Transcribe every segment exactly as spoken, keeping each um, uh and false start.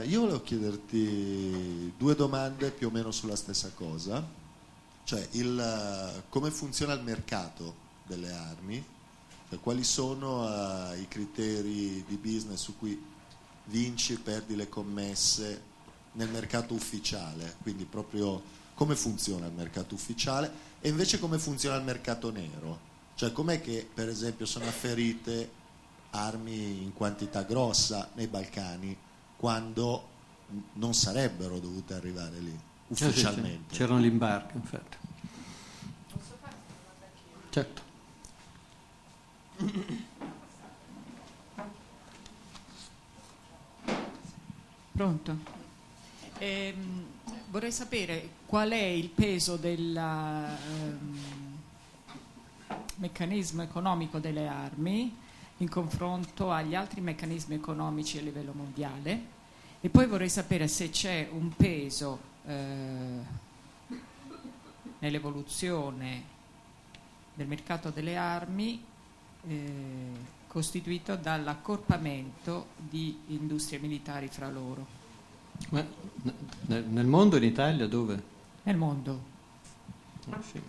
io volevo chiederti due domande più o meno sulla stessa cosa, cioè il, come funziona il mercato delle armi, cioè quali sono uh, i criteri di business su cui vinci e perdi le commesse nel mercato ufficiale, quindi proprio come funziona il mercato ufficiale e invece come funziona il mercato nero, cioè com'è che per esempio sono afferite armi in quantità grossa nei Balcani quando non sarebbero dovute arrivare lì ufficialmente. C'erano gli imbarchi, infatti. Posso fare una domanda anch'io? Certo. Pronto? Ehm, vorrei sapere qual è il peso del ehm, meccanismo economico delle armi in confronto agli altri meccanismi economici a livello mondiale, e poi vorrei sapere se c'è un peso eh, nell'evoluzione del mercato delle armi eh, costituito dall'accorpamento di industrie militari fra loro. Ma nel, nel mondo, in Italia, dove? Nel mondo. Ah, sì.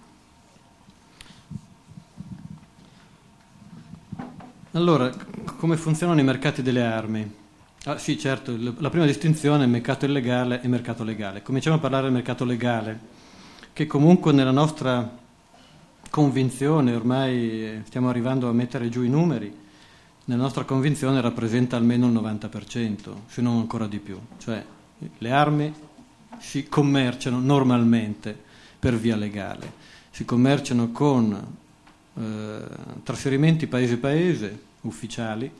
Allora, come funzionano i mercati delle armi? Ah, sì, certo, la prima distinzione è mercato illegale e mercato legale. Cominciamo a parlare del mercato legale, che comunque nella nostra convinzione, ormai stiamo arrivando a mettere giù i numeri, nella nostra convinzione rappresenta almeno il novanta per cento, se non ancora di più. Cioè, le armi si commerciano normalmente per via legale, si commerciano con eh, trasferimenti paese-paese, ufficiali,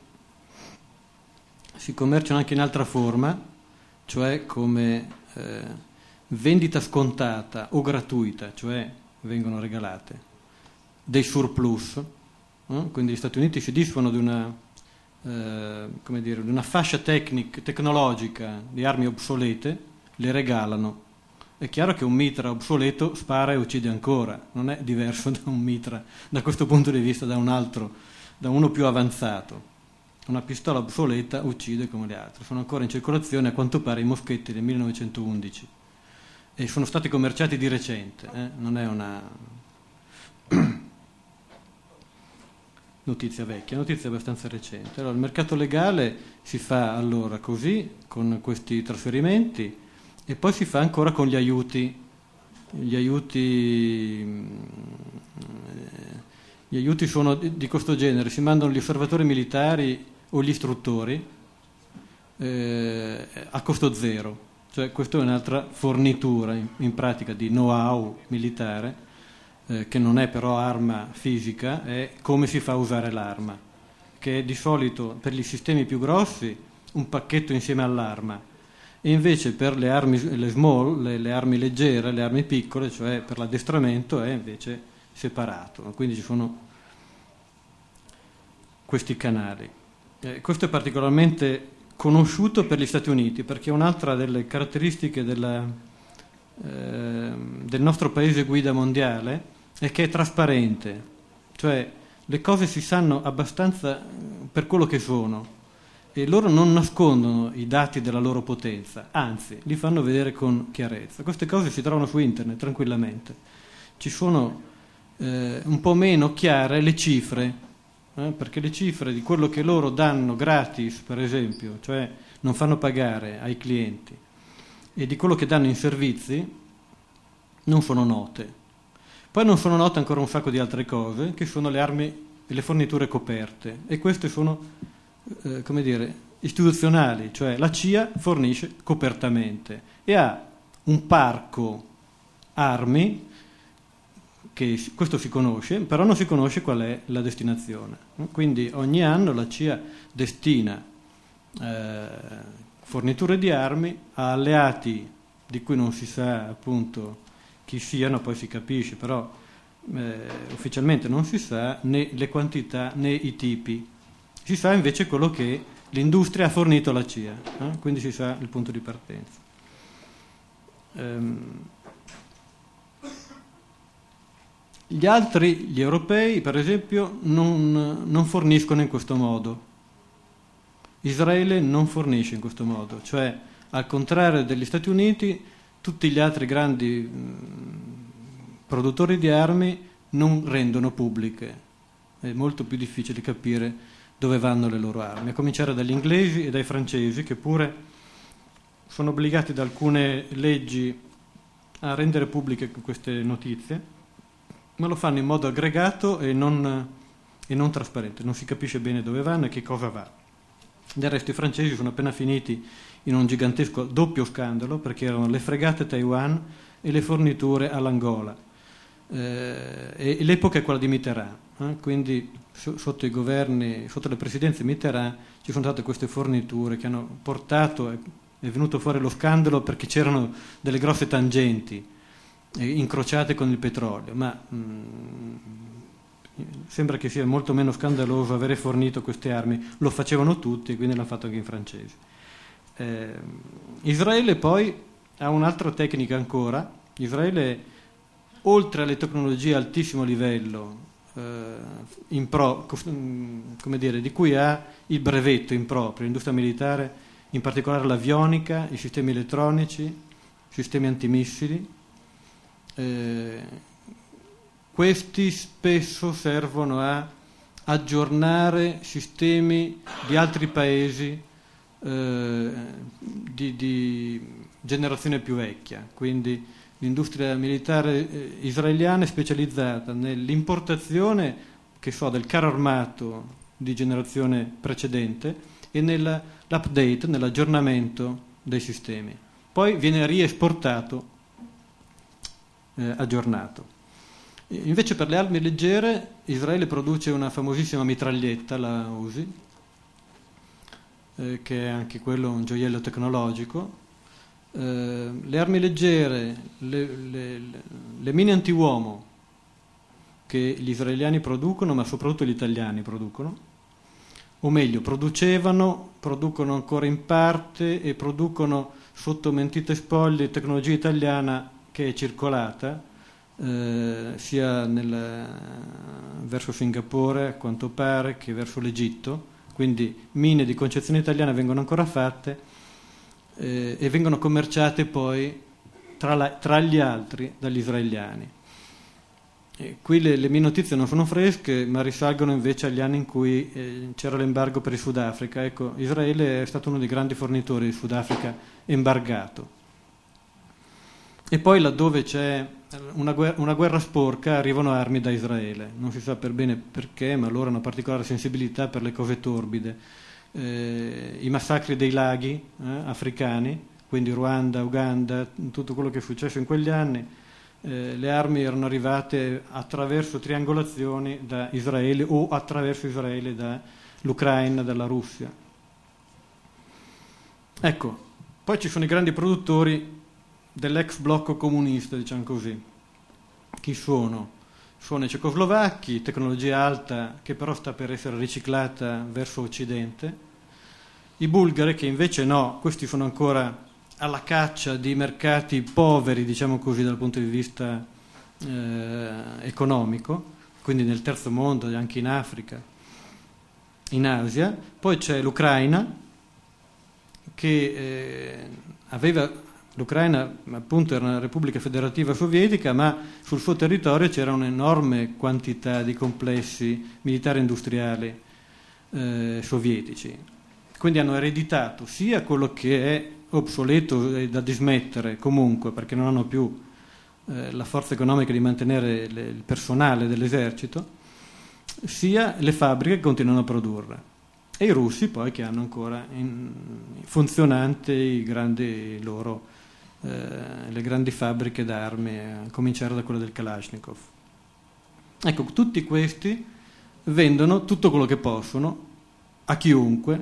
si commerciano anche in altra forma, cioè come eh, vendita scontata o gratuita, cioè vengono regalate, dei surplus, eh? Quindi gli Stati Uniti si disfano di una, eh, come dire, di una fascia tecnic, tecnologica di armi obsolete, le regalano. È chiaro che un mitra obsoleto spara e uccide ancora, non è diverso da un mitra da questo punto di vista, da un altro, da uno più avanzato. Una pistola obsoleta uccide come le altre. Sono ancora in circolazione a quanto pare i moschetti del millenovecentoundici e sono stati commerciati di recente, eh? Non è una notizia vecchia, è notizia abbastanza recente. Allora, il mercato legale si fa allora così, con questi trasferimenti, e poi si fa ancora con gli aiuti, gli aiuti, gli aiuti sono di, di questo genere, si mandano gli osservatori militari o gli istruttori eh, a costo zero, cioè questa è un'altra fornitura in, in pratica di know-how militare, eh, che non è però arma fisica, è come si fa a usare l'arma, che è di solito per gli sistemi più grossi un pacchetto insieme all'arma, e invece per le armi, le small, le, le armi leggere, le armi piccole, cioè per l'addestramento, è invece separato. Quindi ci sono questi canali. Eh, questo è particolarmente conosciuto per gli Stati Uniti, perché un'altra delle caratteristiche della, eh, del nostro paese guida mondiale è che è trasparente, cioè le cose si sanno abbastanza per quello che sono, e loro non nascondono i dati della loro potenza, anzi li fanno vedere con chiarezza. Queste cose si trovano su internet tranquillamente. Ci sono eh, un po' meno chiare le cifre, eh, perché le cifre di quello che loro danno gratis, per esempio, cioè non fanno pagare ai clienti, e di quello che danno in servizi non sono note. Poi non sono note ancora un sacco di altre cose, che sono le armi e le forniture coperte, e queste sono Eh, come dire, istituzionali, cioè la C I A fornisce copertamente e ha un parco armi che questo si conosce, però non si conosce qual è la destinazione. Quindi ogni anno la C I A destina eh, forniture di armi a alleati di cui non si sa appunto chi siano, poi si capisce, però eh, ufficialmente non si sa né le quantità né i tipi. Si sa invece quello che l'industria ha fornito alla C I A, eh? Quindi si sa il punto di partenza. Ehm. Gli altri, gli europei, per esempio, non, non forniscono in questo modo. Israele non fornisce in questo modo, cioè Al contrario degli Stati Uniti, tutti gli altri grandi mh, produttori di armi non rendono pubbliche. È molto più difficile capire dove vanno le loro armi, a cominciare dagli inglesi e dai francesi, che pure sono obbligati da alcune leggi a rendere pubbliche queste notizie, ma lo fanno in modo aggregato e non, e non trasparente, non si capisce bene dove vanno e che cosa va. Del resto i francesi sono appena finiti in un gigantesco doppio scandalo, perché erano le fregate a Taiwan e le forniture all'Angola. Eh, e l'epoca è quella di Mitterrand, eh? Quindi so, sotto i governi, sotto le presidenze Mitterrand ci sono state queste forniture che hanno portato, è, è venuto fuori lo scandalo perché c'erano delle grosse tangenti eh, incrociate con il petrolio, ma mh, sembra che sia molto meno scandaloso avere fornito queste armi. Lo facevano tutti e quindi l'hanno fatto anche i francesi. eh, Israele poi ha un'altra tecnica ancora. Israele, oltre alle tecnologie a altissimo livello, eh, in pro, come dire, di cui ha il brevetto in proprio, l'industria militare, in particolare l'avionica, i sistemi elettronici, i sistemi antimissili, eh, questi spesso servono a aggiornare sistemi di altri paesi eh, di, di generazione più vecchia, quindi l'industria militare eh, israeliana è specializzata nell'importazione, che so, del carro armato di generazione precedente e nell'update, nell'aggiornamento dei sistemi. Poi viene riesportato eh, aggiornato. Invece per le armi leggere Israele produce una famosissima mitraglietta, la Uzi, eh, che è anche quello un gioiello tecnologico. Eh, le armi leggere, le, le, le mine antiuomo che gli israeliani producono, ma soprattutto gli italiani producono, o meglio producevano, producono ancora in parte e producono sotto mentite spoglie tecnologia italiana che è circolata eh, sia nel, verso Singapore a quanto pare che verso l'Egitto, quindi mine di concezione italiana vengono ancora fatte Eh, e vengono commerciate poi tra, la, tra gli altri dagli israeliani. E qui le, le mie notizie non sono fresche, ma risalgono invece agli anni in cui eh, c'era l'embargo per il Sudafrica. Ecco, Israele è stato uno dei grandi fornitori di Sudafrica embargato. E poi laddove c'è una guerra, una guerra sporca arrivano armi da Israele. Non si sa per bene perché, ma loro hanno particolare sensibilità per le cose torbide. Eh, i massacri dei laghi eh, africani, quindi Ruanda, Uganda, tutto quello che è successo in quegli anni, eh, le armi erano arrivate attraverso triangolazioni da Israele o attraverso Israele dall'Ucraina, dalla Russia. Ecco, poi ci sono i grandi produttori dell'ex blocco comunista, diciamo così. Chi sono? Sono i cecoslovacchi, tecnologia alta che però sta per essere riciclata verso occidente, i bulgari che invece no, questi sono ancora alla caccia di mercati poveri, diciamo così, dal punto di vista eh, economico, quindi nel terzo mondo, anche in Africa, in Asia. Poi c'è l'Ucraina che eh, aveva... L'Ucraina appunto era una repubblica federativa sovietica, ma sul suo territorio c'era un'enorme quantità di complessi militari industriali eh, sovietici. Quindi hanno ereditato sia quello che è obsoleto e da dismettere comunque, perché non hanno più eh, la forza economica di mantenere le, il personale dell'esercito, sia le fabbriche che continuano a produrre. E i russi poi che hanno ancora in, funzionanti i grandi loro Eh, le grandi fabbriche d'armi, a cominciare da quella del Kalashnikov. Ecco, tutti questi vendono tutto quello che possono a chiunque,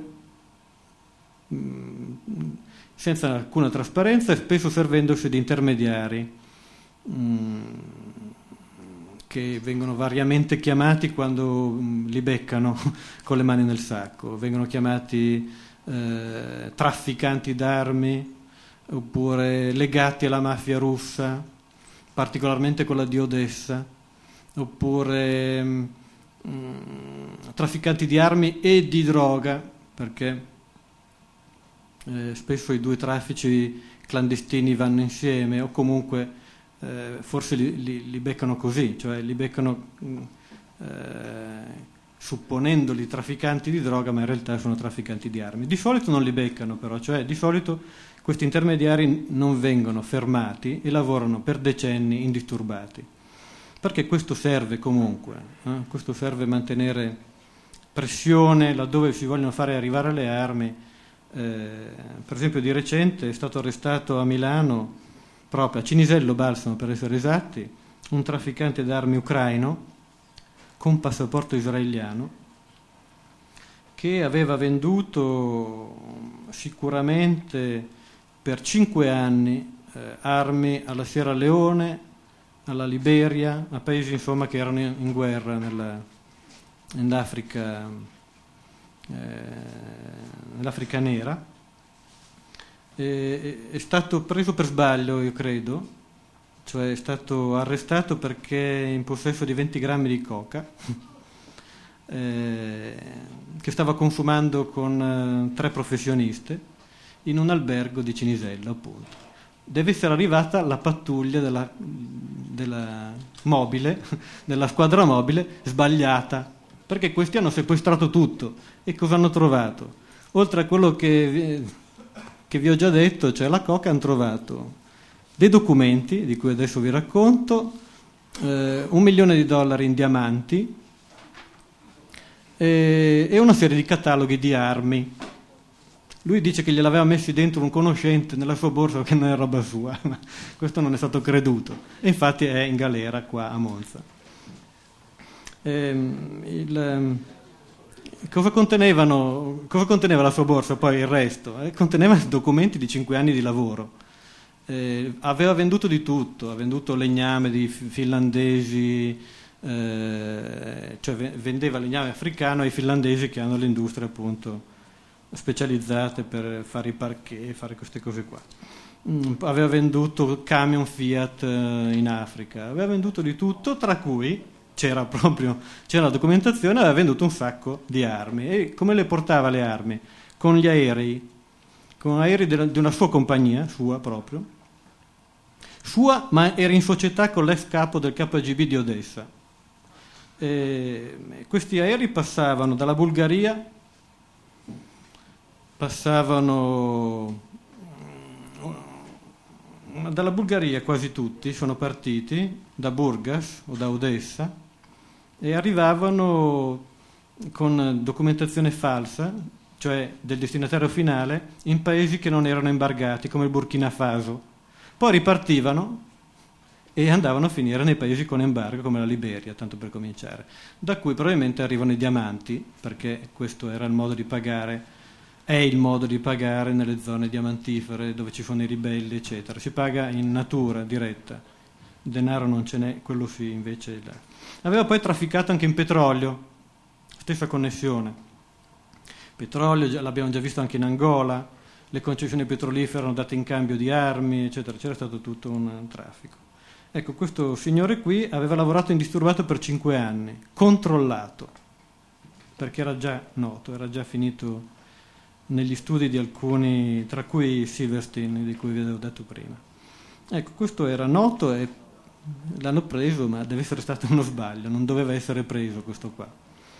mh, senza alcuna trasparenza e spesso servendosi di intermediari mh, che vengono variamente chiamati quando mh, li beccano con le mani nel sacco. Vengono chiamati eh, trafficanti d'armi, oppure legati alla mafia russa, particolarmente quella di Odessa, oppure mh, trafficanti di armi e di droga, perché eh, spesso i due traffici clandestini vanno insieme, o comunque eh, forse li, li, li beccano così, cioè li beccano eh, supponendoli trafficanti di droga, ma in realtà sono trafficanti di armi. Di solito non li beccano però, cioè di solito questi intermediari non vengono fermati e lavorano per decenni indisturbati, perché questo serve comunque, eh? questo serve mantenere pressione laddove si vogliono fare arrivare le armi. Eh, per esempio di recente è stato arrestato a Milano, proprio a Cinisello Balsamo per essere esatti, un trafficante d'armi ucraino con passaporto israeliano che aveva venduto sicuramente per cinque anni eh, armi alla Sierra Leone, alla Liberia, a paesi insomma che erano in, in guerra nella, nell'Africa Eh, nell'Africa nera. E, è stato preso per sbaglio, io credo, cioè è stato arrestato perché in possesso di venti grammi di coca eh, che stava consumando con eh, tre professioniste in un albergo di Cinisello, appunto. Deve essere arrivata la pattuglia della, della mobile, della squadra mobile, sbagliata, perché questi hanno sequestrato tutto. E cosa hanno trovato? Oltre a quello che vi, che vi ho già detto, cioè la coca, hanno trovato dei documenti, di cui adesso vi racconto, eh, un milione di dollari in diamanti e, e una serie di cataloghi di armi. Lui dice che gliel'aveva messi dentro un conoscente nella sua borsa, che non è roba sua, ma questo non è stato creduto. E infatti è in galera qua a Monza. Ehm, il, cosa contenevano, cosa conteneva la sua borsa poi il resto? Eh, conteneva documenti di cinque anni di lavoro. Eh, aveva venduto di tutto, ha venduto legname di finlandesi, eh, cioè vendeva legname africano ai finlandesi che hanno le industrie appunto specializzate per fare i parquet, fare queste cose qua. Mm, aveva venduto camion Fiat eh, in Africa, aveva venduto di tutto, tra cui c'era proprio c'era la documentazione, aveva venduto un sacco di armi. E come le portava le armi? Con gli aerei, con aerei della, di una sua compagnia, sua proprio, sua, ma era in società con l'ex capo del K G B di Odessa. E questi aerei passavano dalla Bulgaria, passavano dalla Bulgaria quasi tutti, sono partiti da Burgas o da Odessa e arrivavano con documentazione falsa, cioè del destinatario finale, in paesi che non erano embargati, come il Burkina Faso. Poi ripartivano e andavano a finire nei paesi con embargo, come la Liberia, tanto per cominciare, da cui probabilmente arrivano i diamanti, perché questo era il modo di pagare, è il modo di pagare nelle zone diamantifere dove ci sono i ribelli, eccetera. Si paga in natura diretta, denaro non ce n'è, quello sì, invece. Là. Aveva poi trafficato anche in petrolio, stessa connessione. Petrolio l'abbiamo già visto anche in Angola, le concessioni petrolifere erano date in cambio di armi, eccetera, c'era stato tutto un traffico. Ecco, questo signore qui aveva lavorato indisturbato per cinque anni, controllato, perché era già noto, era già finito negli studi di alcuni, tra cui Silverstein, di cui vi avevo detto prima. Ecco, questo era noto e l'hanno preso, ma deve essere stato uno sbaglio, non doveva essere preso questo qua.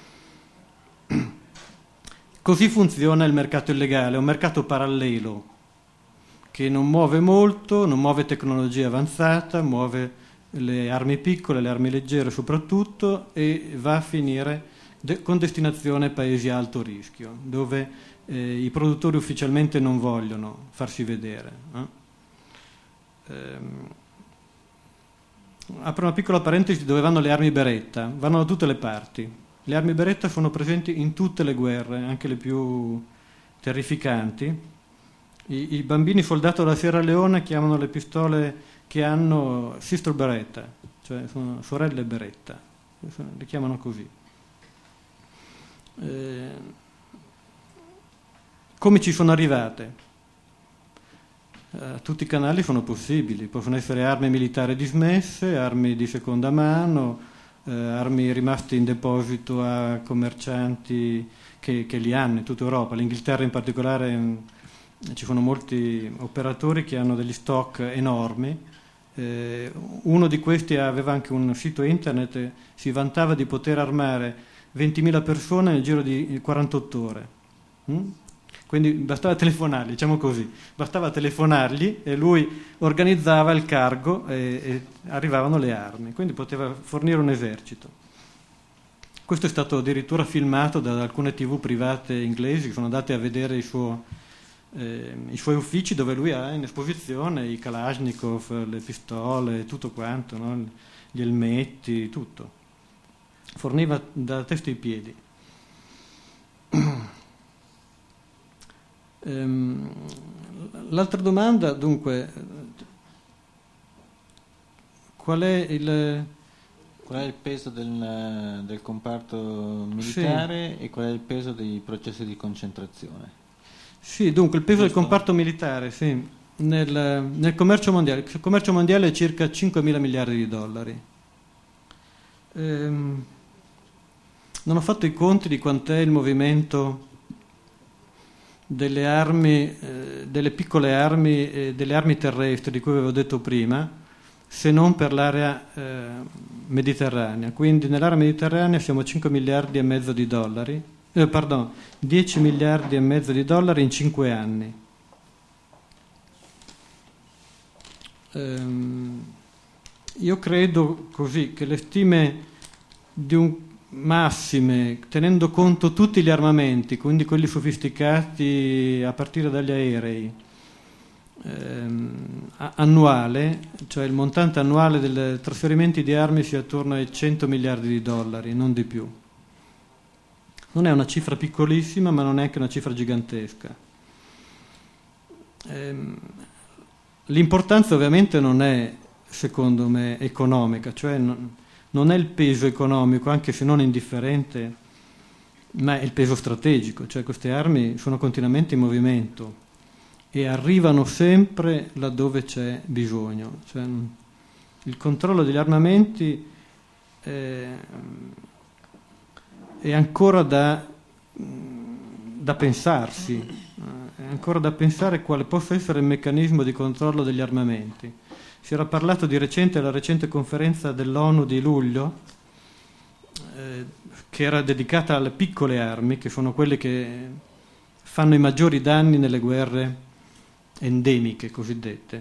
Così funziona il mercato illegale, è un mercato parallelo che non muove molto, non muove tecnologia avanzata, muove le armi piccole, le armi leggere soprattutto, e va a finire de- con destinazione a paesi a alto rischio, dove eh, i produttori ufficialmente non vogliono farsi vedere. Eh? Ehm, apro una piccola parentesi dove vanno le armi Beretta, vanno da tutte le parti. Le armi Beretta sono presenti in tutte le guerre, anche le più terrificanti. I, i bambini soldato della Sierra Leone chiamano le pistole che hanno Sister Beretta, cioè sono sorelle Beretta, le chiamano così. Eh, come ci sono arrivate? Eh, tutti i canali sono possibili, possono essere armi militari dismesse, armi di seconda mano, eh, armi rimaste in deposito a commercianti che, che li hanno in tutta Europa. L'Inghilterra in particolare ci sono molti operatori che hanno degli stock enormi. Eh, uno di questi aveva anche un sito internet e si vantava di poter armare ventimila persone nel giro di quarantotto ore. Mm? Quindi bastava telefonargli, diciamo così, bastava telefonargli e lui organizzava il cargo e, e arrivavano le armi, quindi poteva fornire un esercito. Questo è stato addirittura filmato da alcune tv private inglesi che sono andate a vedere il suo, eh, i suoi uffici, dove lui ha in esposizione i Kalashnikov, le pistole, tutto quanto, no? Gli elmetti, tutto. Forniva da testa ai piedi. ehm, l'altra domanda, dunque, qual è il... Qual è il peso del, del comparto militare, sì, e qual è il peso dei processi di concentrazione? Sì, dunque il peso Giusto? del comparto militare, sì, nel, nel commercio mondiale. Il commercio mondiale è circa cinquemila miliardi di dollari. Ehm, non ho fatto i conti di quant'è il movimento delle armi, eh, delle piccole armi, eh, delle armi terrestri di cui avevo detto prima, se non per l'area eh, mediterranea. Quindi nell'area mediterranea siamo a cinque miliardi e mezzo di dollari, eh, pardon, dieci miliardi e mezzo di dollari in cinque anni. Ehm, io credo così che le stime di un massime, tenendo conto tutti gli armamenti, quindi quelli sofisticati a partire dagli aerei, ehm, annuale, cioè il montante annuale dei trasferimenti di armi sia attorno ai cento miliardi di dollari, non di più. Non è una cifra piccolissima, ma non è anche una cifra gigantesca. Ehm, l'importanza ovviamente non è, secondo me, economica, cioè non, non è il peso economico, anche se non indifferente, ma è il peso strategico, cioè queste armi sono continuamente in movimento e arrivano sempre laddove c'è bisogno. Cioè, il controllo degli armamenti eh, è ancora da, da pensarsi, è ancora da pensare quale possa essere il meccanismo di controllo degli armamenti. Si era parlato di recente alla recente conferenza dell'ONU di luglio, eh, che era dedicata alle piccole armi, che sono quelle che fanno i maggiori danni nelle guerre endemiche cosiddette,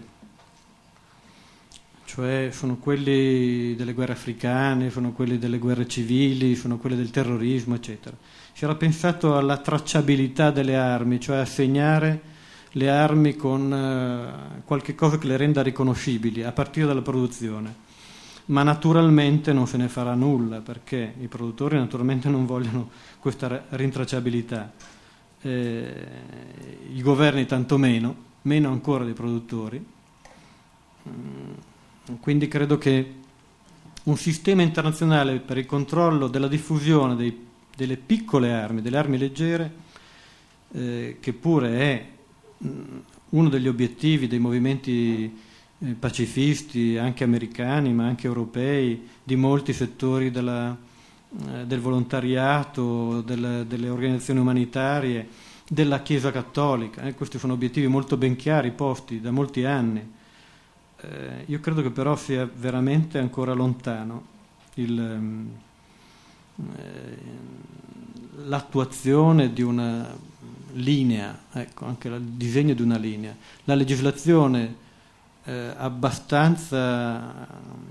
cioè sono quelli delle guerre africane, sono quelli delle guerre civili, sono quelli del terrorismo, eccetera. Si era pensato alla tracciabilità delle armi, cioè assegnare le armi con eh, qualche cosa che le renda riconoscibili a partire dalla produzione, ma naturalmente non se ne farà nulla, perché i produttori naturalmente non vogliono questa rintracciabilità, eh, i governi tantomeno, meno ancora dei produttori. Quindi credo che un sistema internazionale per il controllo della diffusione dei, delle piccole armi, delle armi leggere, eh, che pure è mh, uno degli obiettivi dei movimenti eh, pacifisti, anche americani ma anche europei, di molti settori della, eh, del volontariato, del, delle organizzazioni umanitarie, della Chiesa Cattolica. Eh, questi sono obiettivi molto ben chiari, posti da molti anni. Eh, io credo che però sia veramente ancora lontano il, eh, l'attuazione di una linea, ecco, anche il disegno di una linea. La legislazione eh, abbastanza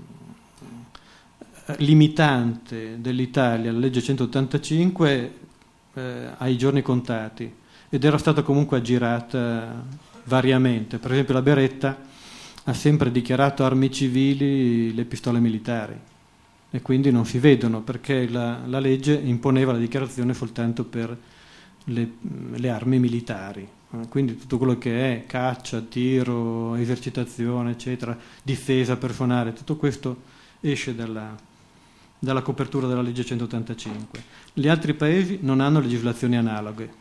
limitante dell'Italia, la legge centottantacinque, eh, ha i giorni contati, ed era stata comunque aggirata variamente. Per esempio la Beretta ha sempre dichiarato armi civili le pistole militari, e quindi non si vedono, perché la, la legge imponeva la dichiarazione soltanto per le, le armi militari. Quindi tutto quello che è caccia, tiro, esercitazione, eccetera, difesa personale, tutto questo esce dalla, dalla copertura della legge centottantacinque. Gli altri paesi non hanno legislazioni analoghe.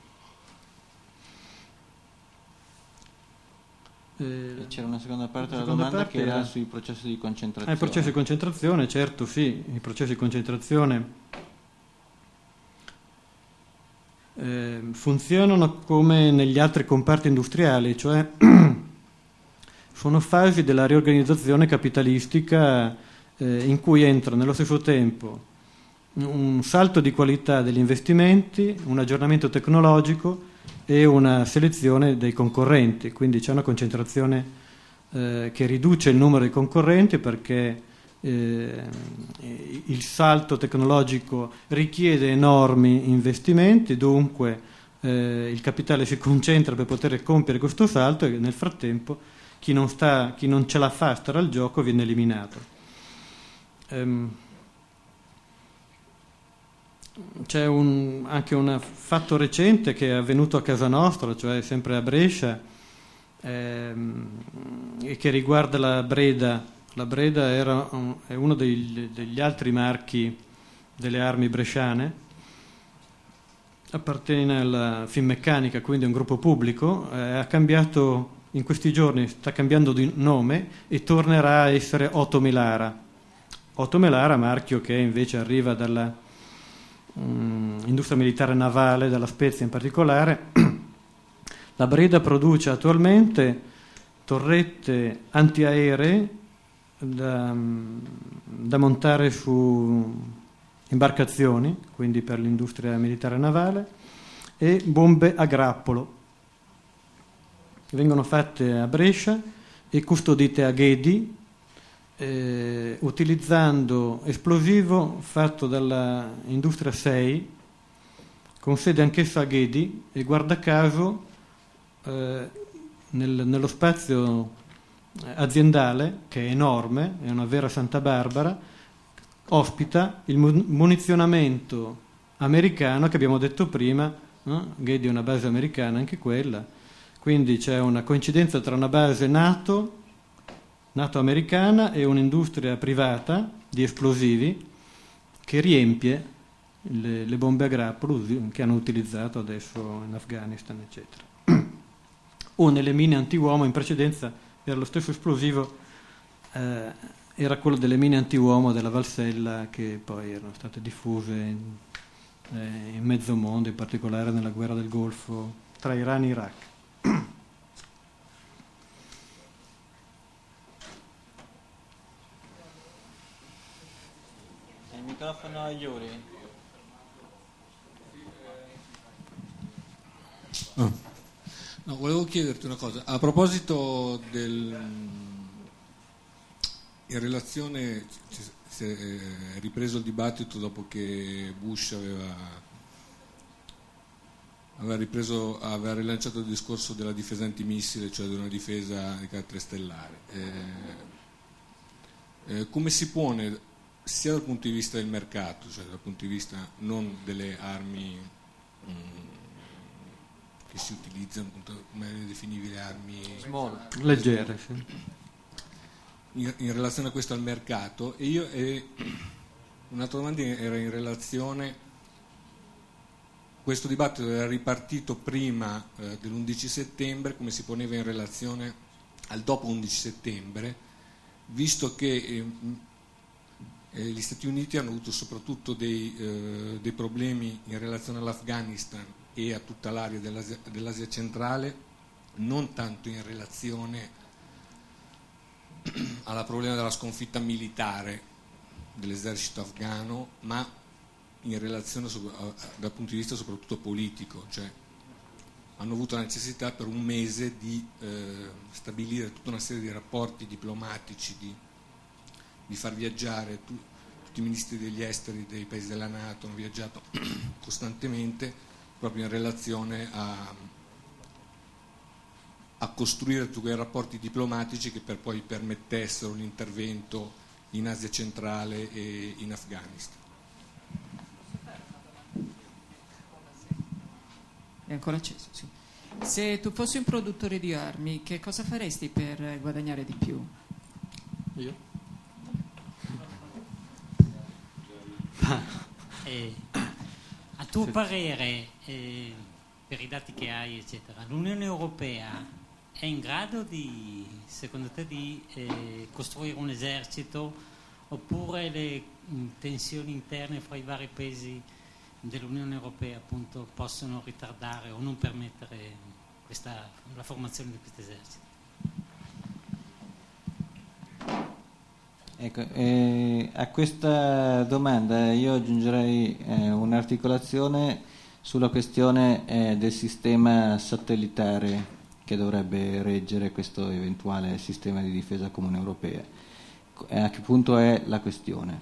Eh, c'era una seconda parte della seconda domanda parte che era era sui processi di concentrazione. Ah, i processi di concentrazione, certo, sì, i processi di concentrazione eh, eh, funzionano come negli altri comparti industriali, cioè sono fasi della riorganizzazione capitalistica eh, in cui entra nello stesso tempo un salto di qualità degli investimenti, un aggiornamento tecnologico e una selezione dei concorrenti, quindi c'è una concentrazione eh, che riduce il numero di concorrenti perché eh, il salto tecnologico richiede enormi investimenti, dunque eh, il capitale si concentra per poter compiere questo salto e nel frattempo chi non, sta, chi non ce la fa a stare al gioco viene eliminato. Um, c'è un, anche un fatto recente che è avvenuto a casa nostra, cioè sempre a Brescia, ehm, e che riguarda la Breda. La Breda era un, è uno degli, degli altri marchi delle armi bresciane, appartiene alla Finmeccanica, quindi è un gruppo pubblico, eh, ha cambiato in questi giorni, sta cambiando di nome e tornerà a essere Otto Melara. Otto Melara, marchio che invece arriva dalla um, industria militare navale, dalla Spezia in particolare. La Breda produce attualmente torrette antiaeree da, da montare su imbarcazioni, quindi per l'industria militare navale, e bombe a grappolo. Vengono fatte a Brescia e custodite a Ghedi, eh, utilizzando esplosivo fatto dalla Industria sei, con sede anch'essa a Ghedi, e guarda caso eh, nel, nello spazio aziendale, che è enorme, è una vera Santa Barbara, ospita il munizionamento americano che abbiamo detto prima, no? Ghedi è una base americana anche quella. Quindi c'è una coincidenza tra una base NATO, NATO americana, e un'industria privata di esplosivi che riempie le, le bombe a grappolo che hanno utilizzato adesso in Afghanistan, eccetera. O nelle mine antiuomo, in precedenza era lo stesso esplosivo, eh, era quello delle mine antiuomo della Valsella che poi erano state diffuse in, eh, in mezzo mondo, in particolare nella guerra del Golfo tra Iran e Iraq. Il microfono a Yuri. Oh. No, volevo chiederti una cosa. A proposito del... in relazione... si è ripreso il dibattito dopo che Bush aveva... aveva ripreso, aveva rilanciato il discorso della difesa antimissile, cioè di una difesa di carattere stellare. Eh, eh, come si pone sia dal punto di vista del mercato, cioè dal punto di vista non delle armi mh, che si utilizzano, come le definivi le armi small, leggere, sì. in, in relazione a questo al mercato, e io e un'altra domanda era in relazione. Questo dibattito era ripartito prima eh, dell'undici settembre, come si poneva in relazione al dopo undici settembre, visto che eh, eh, gli Stati Uniti hanno avuto soprattutto dei, eh, dei problemi in relazione all'Afghanistan e a tutta l'area dell'Asia, dell'Asia centrale, non tanto in relazione al problema della sconfitta militare dell'esercito afghano, ma in relazione dal punto di vista soprattutto politico, cioè hanno avuto la necessità per un mese di eh, stabilire tutta una serie di rapporti diplomatici, di, di far viaggiare tu, tutti i ministri degli esteri dei paesi della NATO, hanno viaggiato costantemente proprio in relazione a, a costruire tutti quei rapporti diplomatici che per poi permettessero l'intervento in Asia centrale e in Afghanistan. È ancora acceso, sì. Se tu fossi un produttore di armi, che cosa faresti per guadagnare di più? Io? Eh, a tuo parere, eh, per i dati che hai, eccetera, l'Unione Europea è in grado di, secondo te, di eh, costruire un esercito, oppure le mh, tensioni interne fra i vari paesi dell'Unione Europea appunto possono ritardare o non permettere questa, la formazione di questi eserciti. Ecco, eh, a questa domanda io aggiungerei eh, un'articolazione sulla questione eh, del sistema satellitare che dovrebbe reggere questo eventuale sistema di difesa comune europea. Eh, a che punto è la questione?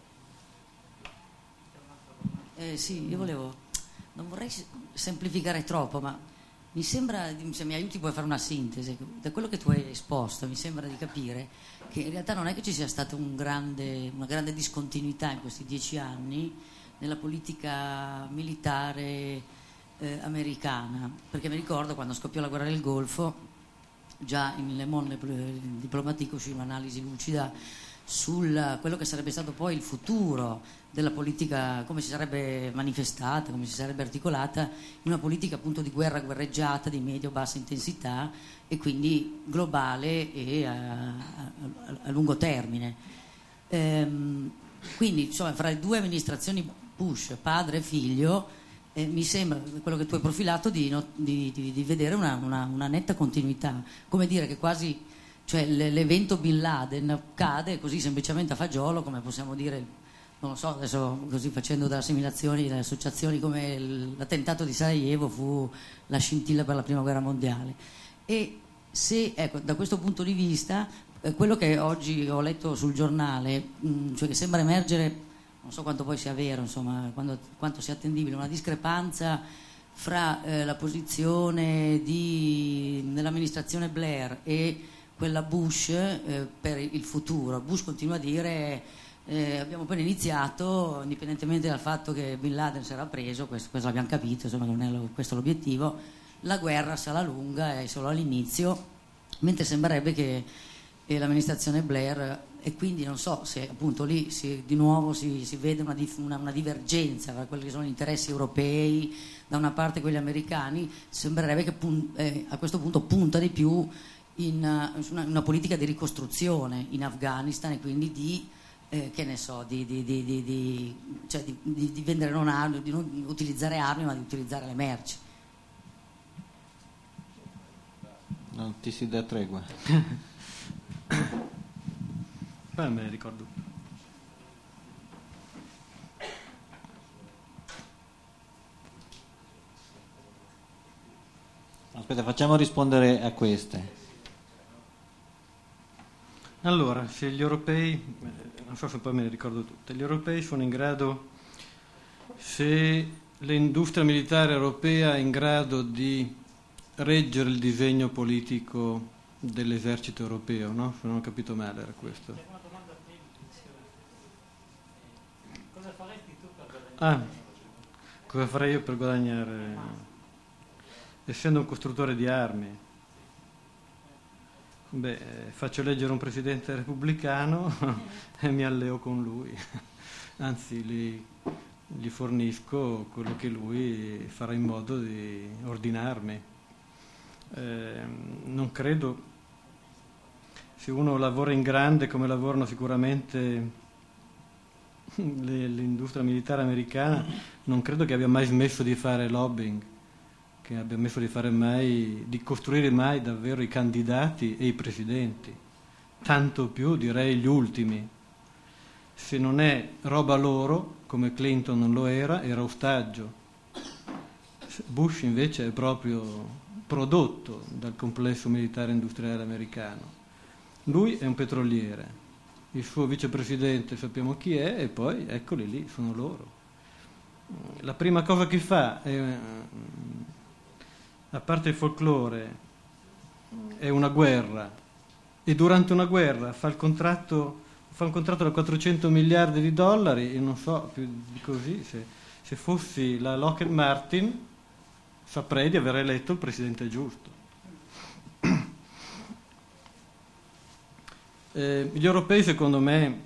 Eh, sì, io volevo, non vorrei semplificare troppo, ma mi sembra, se mi aiuti puoi fare una sintesi, da quello che tu hai esposto mi sembra di capire che in realtà non è che ci sia stata un grande, una grande discontinuità in questi dieci anni nella politica militare eh, americana, perché mi ricordo quando scoppiò la guerra del Golfo, già in Le Monde Diplomatique uscì un'analisi lucida su quello che sarebbe stato poi il futuro della politica, come si sarebbe manifestata, come si sarebbe articolata in una politica appunto di guerra guerreggiata di medio-bassa intensità e quindi globale e a, a, a lungo termine. Ehm, quindi insomma fra le due amministrazioni Bush, padre e figlio, eh, mi sembra, quello che tu hai profilato, di, no, di, di, di vedere una, una, una netta continuità, come dire che quasi, cioè l'evento Bin Laden cade così semplicemente a fagiolo, come possiamo dire, non lo so, adesso così facendo delle assimilazioni, delle associazioni, come l'attentato di Sarajevo fu la scintilla per la prima guerra mondiale. E se, ecco, da questo punto di vista, eh, quello che oggi ho letto sul giornale, mh, cioè che sembra emergere, non so quanto poi sia vero, insomma, quando, quanto sia attendibile, una discrepanza fra eh, la posizione di, dell'amministrazione Blair e quella Bush eh, per il futuro. Bush continua a dire eh, abbiamo appena iniziato, indipendentemente dal fatto che Bin Laden si era preso, questo, questo l'abbiamo capito, insomma, non è lo, questo l'obiettivo, la guerra sarà lunga, è solo all'inizio, mentre sembrerebbe che eh, l'amministrazione Blair, e quindi non so se appunto lì si, di nuovo si, si vede una, una, una divergenza tra quelli che sono gli interessi europei da una parte e quelli americani, sembrerebbe che pun, eh, a questo punto punta di più in una, una politica di ricostruzione in Afghanistan e quindi di eh, che ne so di, di, di, di, di, cioè di, di, di vendere non armi, di non utilizzare armi ma di utilizzare le merci. Non ti si dà tregua. Beh, me ne ricordo. Aspetta, facciamo rispondere a queste. Allora, se gli europei, non so se poi me ne ricordo tutte, gli europei sono in grado, se l'industria militare europea è in grado di reggere il disegno politico dell'esercito europeo, no? Se non ho capito male era questo. C'è una domanda prima. Cosa faresti tu per guadagnare? Ah, cosa farei io per guadagnare? Essendo un costruttore di armi. Beh, faccio eleggere un presidente repubblicano e mi alleo con lui, anzi gli, gli fornisco quello che lui farà in modo di ordinarmi. Eh, non credo, se uno lavora in grande come lavorano sicuramente le, l'industria militare americana, non credo che abbia mai smesso di fare lobbying, che abbia messo di fare mai, di costruire mai davvero i candidati e i presidenti, tanto più direi gli ultimi. Se non è roba loro, come Clinton non lo era, era ostaggio. Bush invece è proprio prodotto dal complesso militare industriale americano. Lui è un petroliere, il suo vicepresidente sappiamo chi è e poi eccoli lì, sono loro. La prima cosa che fa è, a parte il folklore, è una guerra e durante una guerra fa il contratto, fa un contratto da quattrocento miliardi di dollari e non so più di così, se, se fossi la Lockheed Martin saprei di aver eletto il presidente giusto. Eh, gli europei secondo me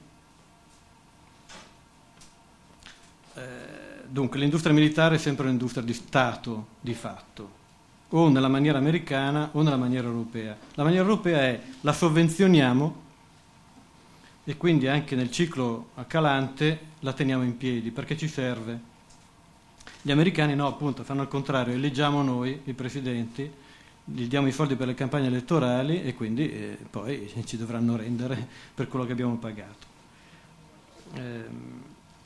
eh, dunque l'industria militare è sempre un'industria di Stato di fatto, o nella maniera americana o nella maniera europea. La maniera europea è la sovvenzioniamo e quindi anche nel ciclo a calante la teniamo in piedi perché ci serve. Gli americani no, appunto, fanno il contrario, eleggiamo noi i presidenti, gli diamo i soldi per le campagne elettorali e quindi eh, poi ci dovranno rendere per quello che abbiamo pagato. Ehm,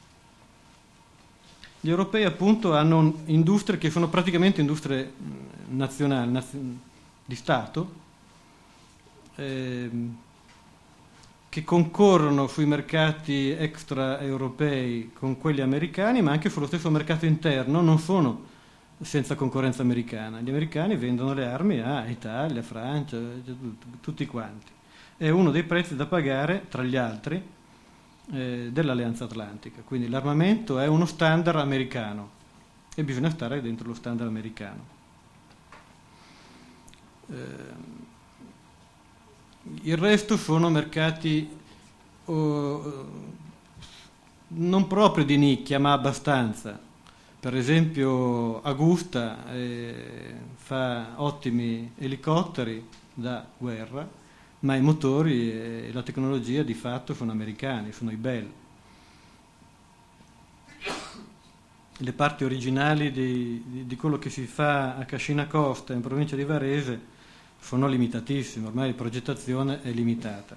gli europei appunto hanno industrie che sono praticamente industrie nazionali, naz- di Stato, ehm, che concorrono sui mercati extraeuropei con quelli americani, ma anche sullo stesso mercato interno, non sono senza concorrenza americana. Gli americani vendono le armi a Italia, Francia, tutti quanti. È uno dei prezzi da pagare, tra gli altri, eh, dell'Alleanza Atlantica. Quindi l'armamento è uno standard americano e bisogna stare dentro lo standard americano. Eh, il resto sono mercati oh, non proprio di nicchia, ma abbastanza. Per esempio Agusta eh, fa ottimi elicotteri da guerra, ma i motori e la tecnologia di fatto sono americani, sono i Bell. Le parti originali di, di, di quello che si fa a Cascina Costa in provincia di Varese sono limitatissime, ormai la progettazione è limitata.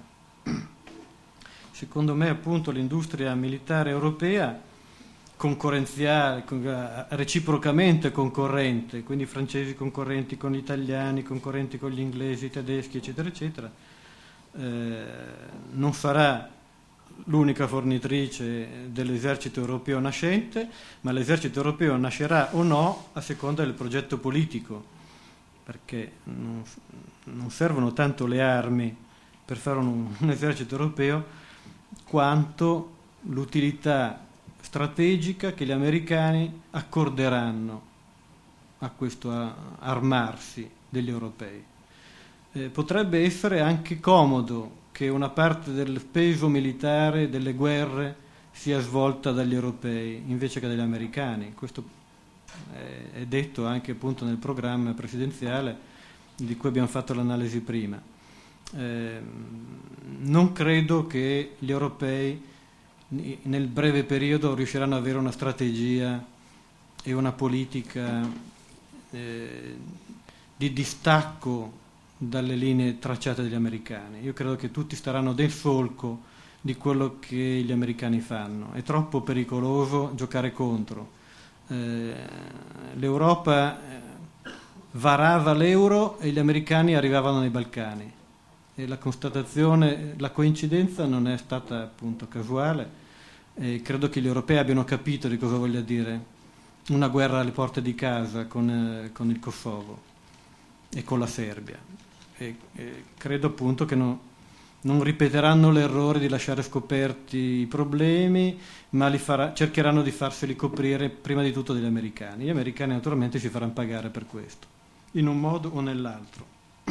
Secondo me appunto l'industria militare europea concorrenziale, reciprocamente concorrente, quindi i francesi concorrenti con gli italiani, concorrenti con gli inglesi, i tedeschi, eccetera, eccetera, eh, non sarà l'unica fornitrice dell'esercito europeo nascente, ma l'esercito europeo nascerà o no a seconda del progetto politico, perché non, non servono tanto le armi per fare un, un esercito europeo quanto l'utilità strategica che gli americani accorderanno a questo armarsi degli europei. Eh, potrebbe essere anche comodo che una parte del peso militare delle guerre sia svolta dagli europei invece che dagli americani. Questo è, è detto anche appunto nel programma presidenziale di cui abbiamo fatto l'analisi prima. Eh, non credo che gli europei nel breve periodo riusciranno ad avere una strategia e una politica eh, di distacco dalle linee tracciate dagli americani. Io credo che tutti staranno nel solco di quello che gli americani fanno. È troppo pericoloso giocare contro. Eh, L'Europa varava l'euro e gli americani arrivavano nei Balcani. E la constatazione, la coincidenza non è stata appunto casuale, e credo che gli europei abbiano capito di cosa voglia dire una guerra alle porte di casa con, eh, con il Kosovo e con la Serbia, e, e credo appunto che no, non ripeteranno l'errore di lasciare scoperti i problemi, ma li farà, cercheranno di farseli coprire prima di tutto dagli americani. Gli americani naturalmente si faranno pagare per questo, in un modo o nell'altro.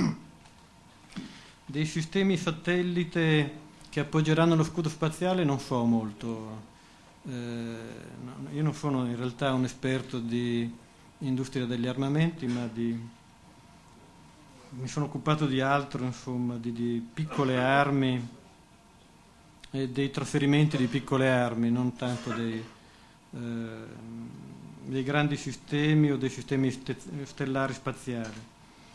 Dei sistemi satellite che appoggeranno lo scudo spaziale non so molto. Eh, no, io non sono in realtà un esperto di industria degli armamenti, ma di, mi sono occupato di altro, insomma, di, di piccole armi e dei trasferimenti di piccole armi, non tanto dei, eh, dei grandi sistemi o dei sistemi ste- stellari spaziali.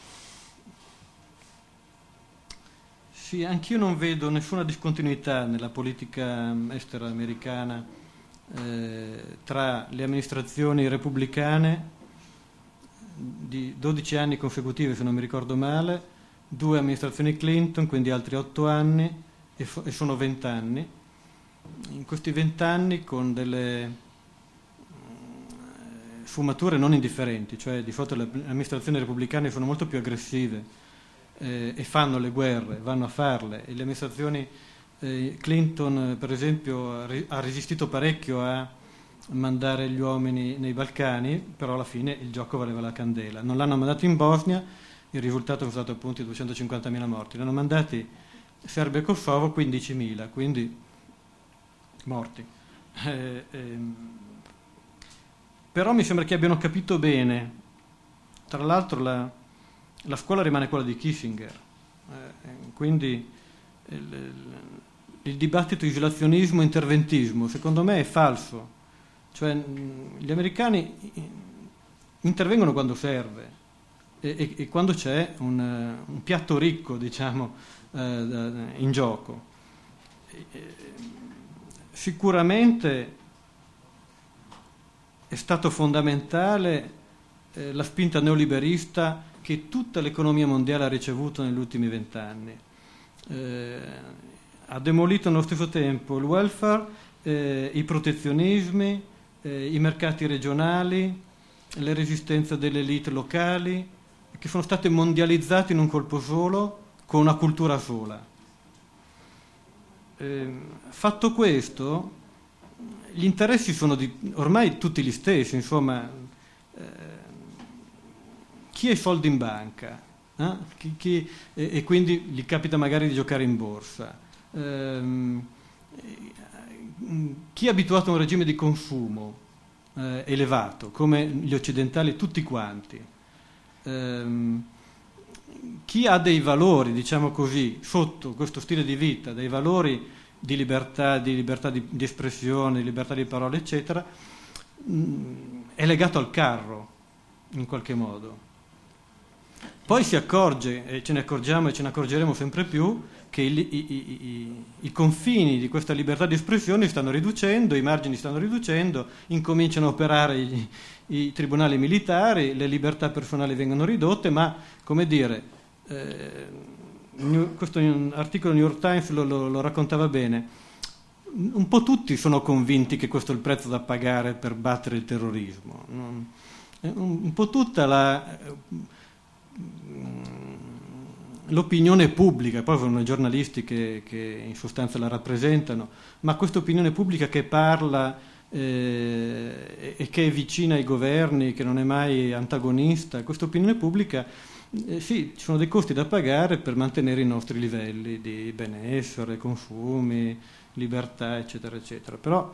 Sì, anch'io non vedo nessuna discontinuità nella politica estera americana eh, tra le amministrazioni repubblicane di dodici anni consecutivi, se non mi ricordo male, due amministrazioni Clinton, quindi altri otto anni, e, fo- e sono vent'anni. In questi vent'anni con delle sfumature non indifferenti, cioè di fatto le amministrazioni repubblicane sono molto più aggressive Eh, e fanno le guerre, vanno a farle, e le amministrazioni eh, Clinton per esempio ha, ri- ha resistito parecchio a mandare gli uomini nei Balcani, però alla fine il gioco valeva la candela. Non l'hanno mandato in Bosnia, il risultato sono stati appunto i duecentocinquantamila morti, l'hanno mandati Serbia e Kosovo quindicimila, quindi morti. Eh, ehm, però mi sembra che abbiano capito bene, tra l'altro la La scuola rimane quella di Kissinger, eh, quindi il, il dibattito isolazionismo-interventismo secondo me è falso, Cioè gli americani intervengono quando serve e, e, e quando c'è un, un piatto ricco, diciamo, eh, in gioco. Sicuramente è stato fondamentale eh, la spinta neoliberista che tutta l'economia mondiale ha ricevuto negli ultimi vent'anni. Eh, ha demolito nello stesso tempo il welfare, eh, i protezionismi, eh, i mercati regionali, le resistenze delle elite locali, che sono state mondializzate in un colpo solo, con una cultura sola. Eh, fatto questo, gli interessi sono di, ormai tutti gli stessi, insomma, eh, chi ha i soldi in banca eh? chi, chi, e, e quindi gli capita magari di giocare in borsa, eh, chi è abituato a un regime di consumo eh, elevato, come gli occidentali tutti quanti, eh, chi ha dei valori, diciamo così, sotto questo stile di vita, dei valori di libertà, di libertà di, di espressione, di libertà di parola, eccetera, mh, è legato al carro, in qualche modo. Poi si accorge, e ce ne accorgiamo e ce ne accorgeremo sempre più, che i, i, i, i confini di questa libertà di espressione stanno riducendo, i margini stanno riducendo, incominciano a operare i, i tribunali militari, le libertà personali vengono ridotte, ma, come dire, eh, questo articolo New York Times lo, lo, lo raccontava bene, un po' tutti sono convinti che questo è il prezzo da pagare per battere il terrorismo, un, un po' tutta la... l'opinione pubblica, poi sono i giornalisti che, che in sostanza la rappresentano, ma questa opinione pubblica che parla eh, e che è vicina ai governi, che non è mai antagonista, questa opinione pubblica, eh, sì, ci sono dei costi da pagare per mantenere i nostri livelli di benessere, consumi, libertà, eccetera, eccetera. Però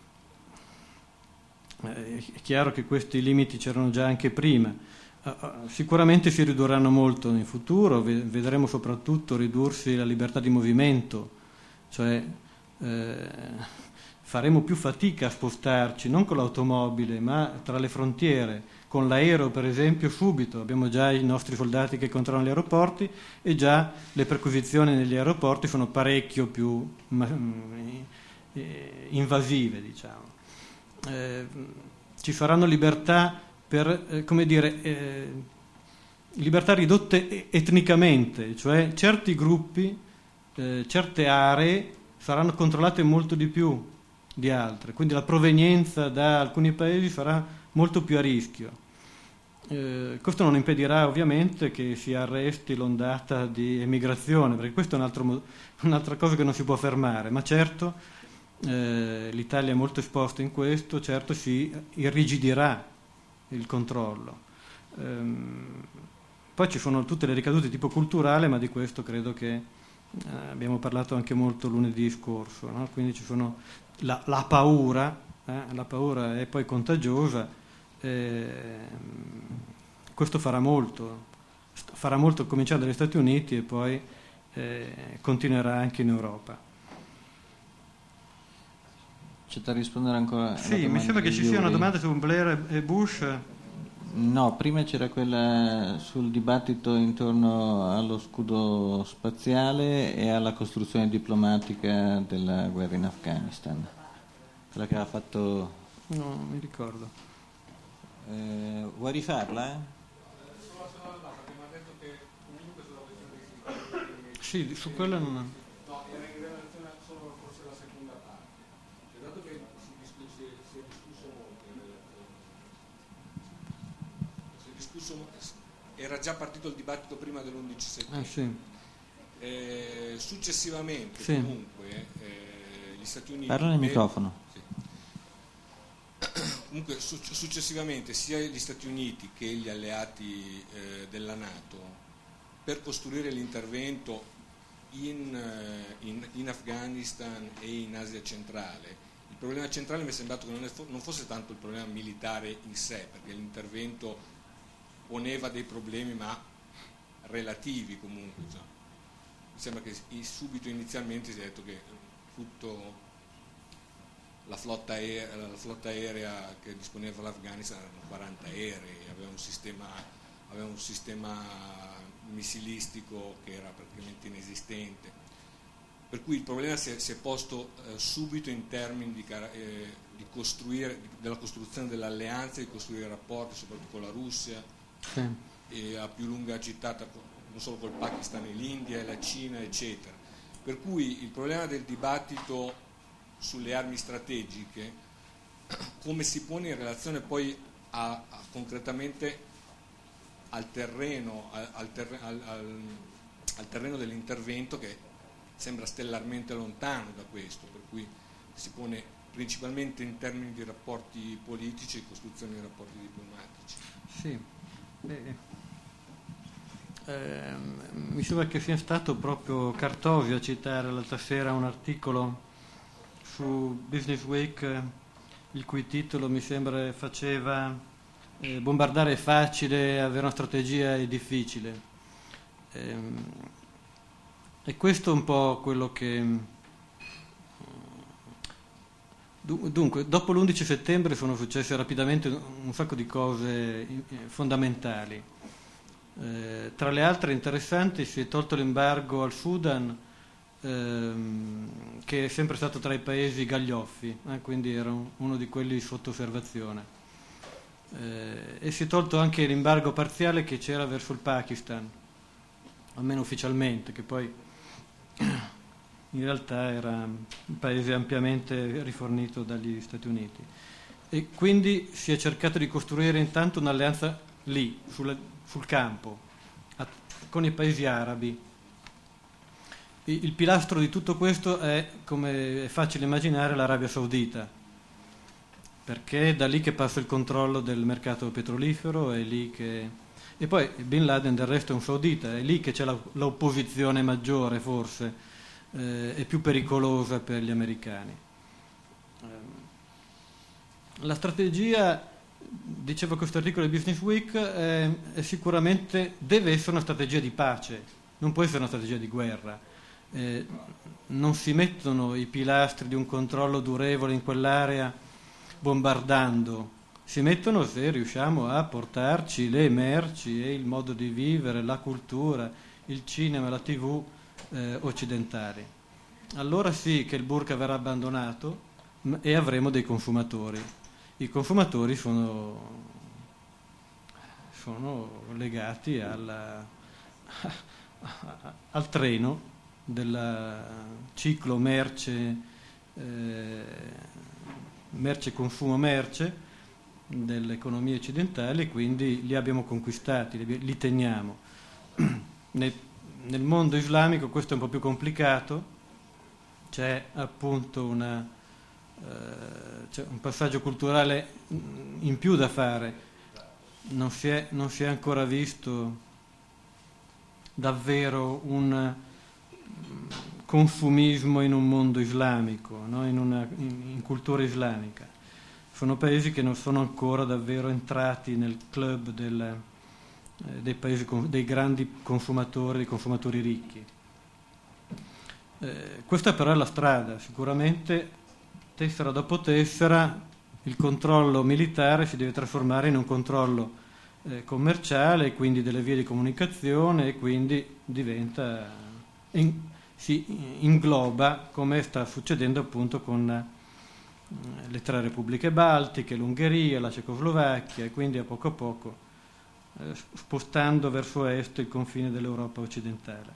eh, è chiaro che questi limiti c'erano già anche prima. Uh, sicuramente si ridurranno molto in futuro, vedremo soprattutto ridursi la libertà di movimento, cioè eh, faremo più fatica a spostarci, non con l'automobile, ma tra le frontiere, con l'aereo per esempio subito, abbiamo già i nostri soldati che controllano gli aeroporti e già le perquisizioni negli aeroporti sono parecchio più ma, eh, invasive, diciamo. Eh, ci saranno libertà per, eh, come dire, eh, libertà ridotte etnicamente, cioè certi gruppi, eh, certe aree saranno controllate molto di più di altre, quindi la provenienza da alcuni paesi sarà molto più a rischio. Eh, questo non impedirà ovviamente che si arresti l'ondata di emigrazione, perché questo è un altro, un'altra cosa che non si può fermare, ma certo eh, l'Italia è molto esposta in questo, certo si irrigidirà il controllo. Ehm, poi ci sono tutte le ricadute di tipo culturale, ma di questo credo che eh, abbiamo parlato anche molto lunedì scorso, no? Quindi ci sono la, la paura, eh? la paura è poi contagiosa, eh, questo farà molto, farà molto cominciare dagli Stati Uniti e poi eh, continuerà anche in Europa. C'è da rispondere ancora? Sì, mi sembra che ci sia una domanda su Blair e Bush. No, prima c'era quella sul dibattito intorno allo scudo spaziale e alla costruzione diplomatica della guerra in Afghanistan. Quella che ha fatto... No, non mi ricordo. Eh, vuoi rifarla? Sì, su quella non... Era già partito il dibattito prima dell'undici settembre. Ah, sì. eh, successivamente sì. comunque eh, gli Stati Uniti parla nel microfono sì. Comunque su- successivamente sia gli Stati Uniti che gli alleati eh, della NATO per costruire l'intervento in, eh, in, in Afghanistan e in Asia centrale, il problema centrale mi è sembrato che non, è, non fosse tanto il problema militare in sé, perché l'intervento poneva dei problemi ma relativi comunque, cioè. Mi sembra che subito inizialmente si è detto che tutto la flotta, aerea, la flotta aerea che disponeva l'Afghanistan erano quaranta aerei, aveva un sistema, aveva un sistema missilistico che era praticamente inesistente, per cui il problema si è, si è posto eh, subito in termini di, eh, di costruire, della costruzione dell'alleanza, di costruire rapporti soprattutto con la Russia, sì. E a più lunga agitata non solo col Pakistan e l'India e la Cina eccetera, per cui il problema del dibattito sulle armi strategiche come si pone in relazione poi a, a concretamente al terreno, al, terreno, al, al, al terreno dell'intervento, che sembra stellarmente lontano da questo, per cui si pone principalmente in termini di rapporti politici e costruzione di rapporti diplomatici. Sì, beh, eh, mi sembra che sia stato proprio Cartosio a citare l'altra sera un articolo su Business Week, il cui titolo mi sembra faceva eh, bombardare è facile, avere una strategia è difficile. Ehm, E questo è un po' quello che... Dunque, dopo l'undici settembre sono successe rapidamente un sacco di cose fondamentali. Eh, tra le altre interessanti si è tolto l'embargo al Sudan, ehm, che è sempre stato tra i paesi gaglioffi, eh, quindi era un, uno di quelli sotto osservazione. Eh, e si è tolto anche l'embargo parziale che c'era verso il Pakistan, almeno ufficialmente, che poi... in realtà era un paese ampiamente rifornito dagli Stati Uniti, e quindi si è cercato di costruire intanto un'alleanza lì, sul, sul campo, a, con i paesi arabi. Il, il pilastro di tutto questo è, come è facile immaginare, l'Arabia Saudita, perché è da lì che passa il controllo del mercato petrolifero, è lì che... E poi Bin Laden del resto è un saudita, è lì che c'è la, l'opposizione maggiore forse, eh, è più pericolosa per gli americani. La strategia, diceva questo articolo di Business Week, è, è sicuramente deve essere una strategia di pace, non può essere una strategia di guerra. Eh, non si mettono i pilastri di un controllo durevole in quell'area bombardando, si mettono se riusciamo a portarci le merci e il modo di vivere, la cultura, il cinema, la tivù eh, occidentali. Allora sì che il burqa verrà abbandonato e avremo dei consumatori. I consumatori sono, sono legati alla, al treno del ciclo merce, eh, merce consumo merce delle economie occidentali, quindi li abbiamo conquistati, li, li teniamo. Nel, nel mondo islamico questo è un po' più complicato, c'è appunto una, eh, c'è un passaggio culturale in più da fare, non si è, non si è ancora visto davvero un consumismo in un mondo islamico, no? in, una, in, in cultura islamica. Sono paesi che non sono ancora davvero entrati nel club del, eh, dei, paesi, dei grandi consumatori, dei consumatori ricchi. Eh, questa però è la strada, sicuramente tessera dopo tessera il controllo militare si deve trasformare in un controllo eh, commerciale, quindi delle vie di comunicazione, e quindi diventa, in, si ingloba, come sta succedendo appunto con le tre repubbliche baltiche, l'Ungheria, la Cecoslovacchia, e quindi a poco a poco eh, spostando verso est il confine dell'Europa occidentale.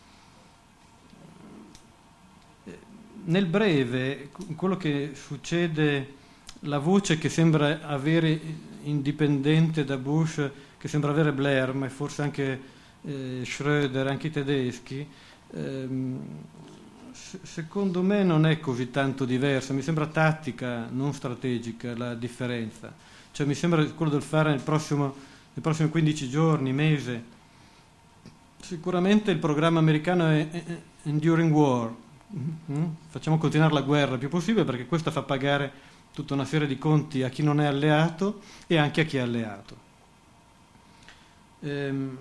Nel breve, quello che succede, la voce che sembra avere, indipendente da Bush, che sembra avere Blair, ma forse anche eh, Schröder, anche i tedeschi, ehm, secondo me non è così tanto diversa, mi sembra tattica, non strategica la differenza. Cioè mi sembra quello del fare nel prossimo, nei prossimi quindici giorni, mese. Sicuramente il programma americano è, è, è Enduring War, mm? Facciamo continuare la guerra il più possibile, perché questo fa pagare tutta una serie di conti a chi non è alleato e anche a chi è alleato. Ehm,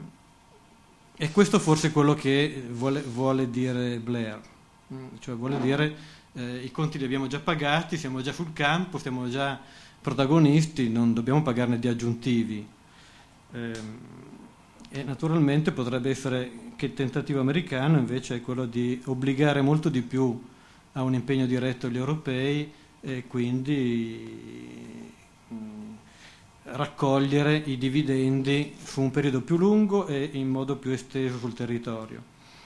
e questo forse è quello che vuole, vuole dire Blair. Cioè vuole dire eh, i conti li abbiamo già pagati, siamo già sul campo, siamo già protagonisti, non dobbiamo pagarne di aggiuntivi. Eh, e naturalmente potrebbe essere che il tentativo americano invece è quello di obbligare molto di più a un impegno diretto agli europei e quindi mh, raccogliere i dividendi su un periodo più lungo e in modo più esteso sul territorio.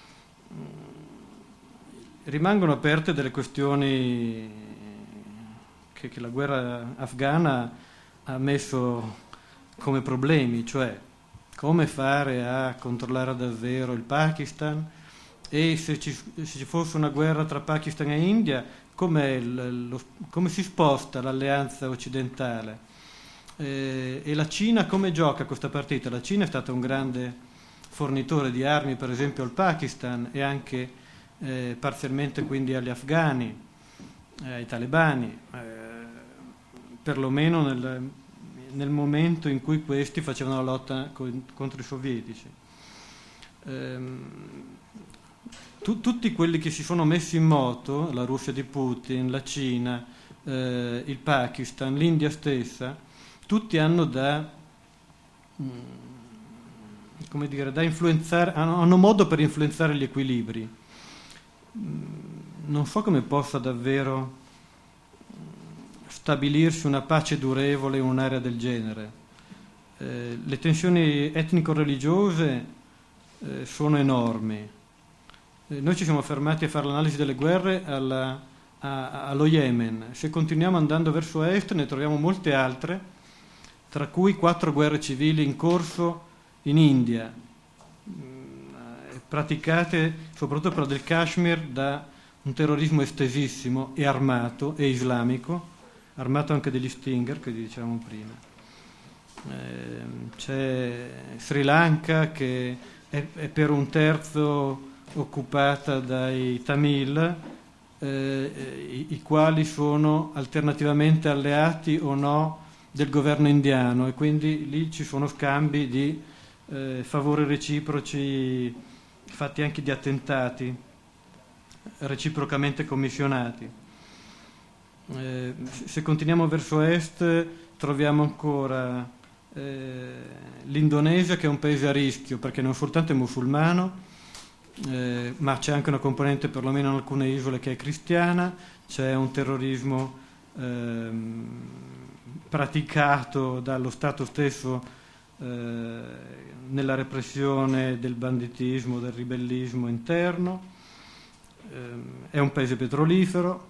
Rimangono aperte delle questioni che, che la guerra afghana ha messo come problemi, cioè come fare a controllare davvero il Pakistan e se ci, se ci fosse una guerra tra Pakistan e India, com'è il, lo, come si sposta l'alleanza occidentale eh, e la Cina come gioca questa partita? La Cina è stata un grande fornitore di armi per esempio al Pakistan e anche eh, parzialmente quindi agli afghani, eh, ai talebani, eh, perlomeno nel nel momento in cui questi facevano la lotta con, contro i sovietici. Ehm, tu, tutti quelli che si sono messi in moto, la Russia di Putin, la Cina, eh, il Pakistan, l'India stessa, tutti hanno da, mh, come dire, da influenzare, hanno, hanno modo per influenzare gli equilibri. Mh, non so come possa davvero stabilirsi una pace durevole in un'area del genere. Eh, le tensioni etnico-religiose eh, sono enormi. Eh, noi ci siamo fermati a fare l'analisi delle guerre alla, a, allo Yemen. Se continuiamo andando verso est ne troviamo molte altre, tra cui quattro guerre civili in corso in India, mh, praticate soprattutto per del Kashmir da un terrorismo estesissimo e armato e islamico, armato anche degli Stinger che dicevamo prima. Eh, c'è Sri Lanka che è, è per un terzo occupata dai Tamil, eh, i, i quali sono alternativamente alleati o no del governo indiano e quindi lì ci sono scambi di eh, favori reciproci fatti anche di attentati reciprocamente commissionati. Eh, se continuiamo verso est troviamo ancora eh, l'Indonesia, che è un paese a rischio perché non soltanto è musulmano eh, ma c'è anche una componente perlomeno in alcune isole che è cristiana, c'è un terrorismo eh, praticato dallo Stato stesso eh, nella repressione del banditismo, del ribellismo interno, eh, è un paese petrolifero.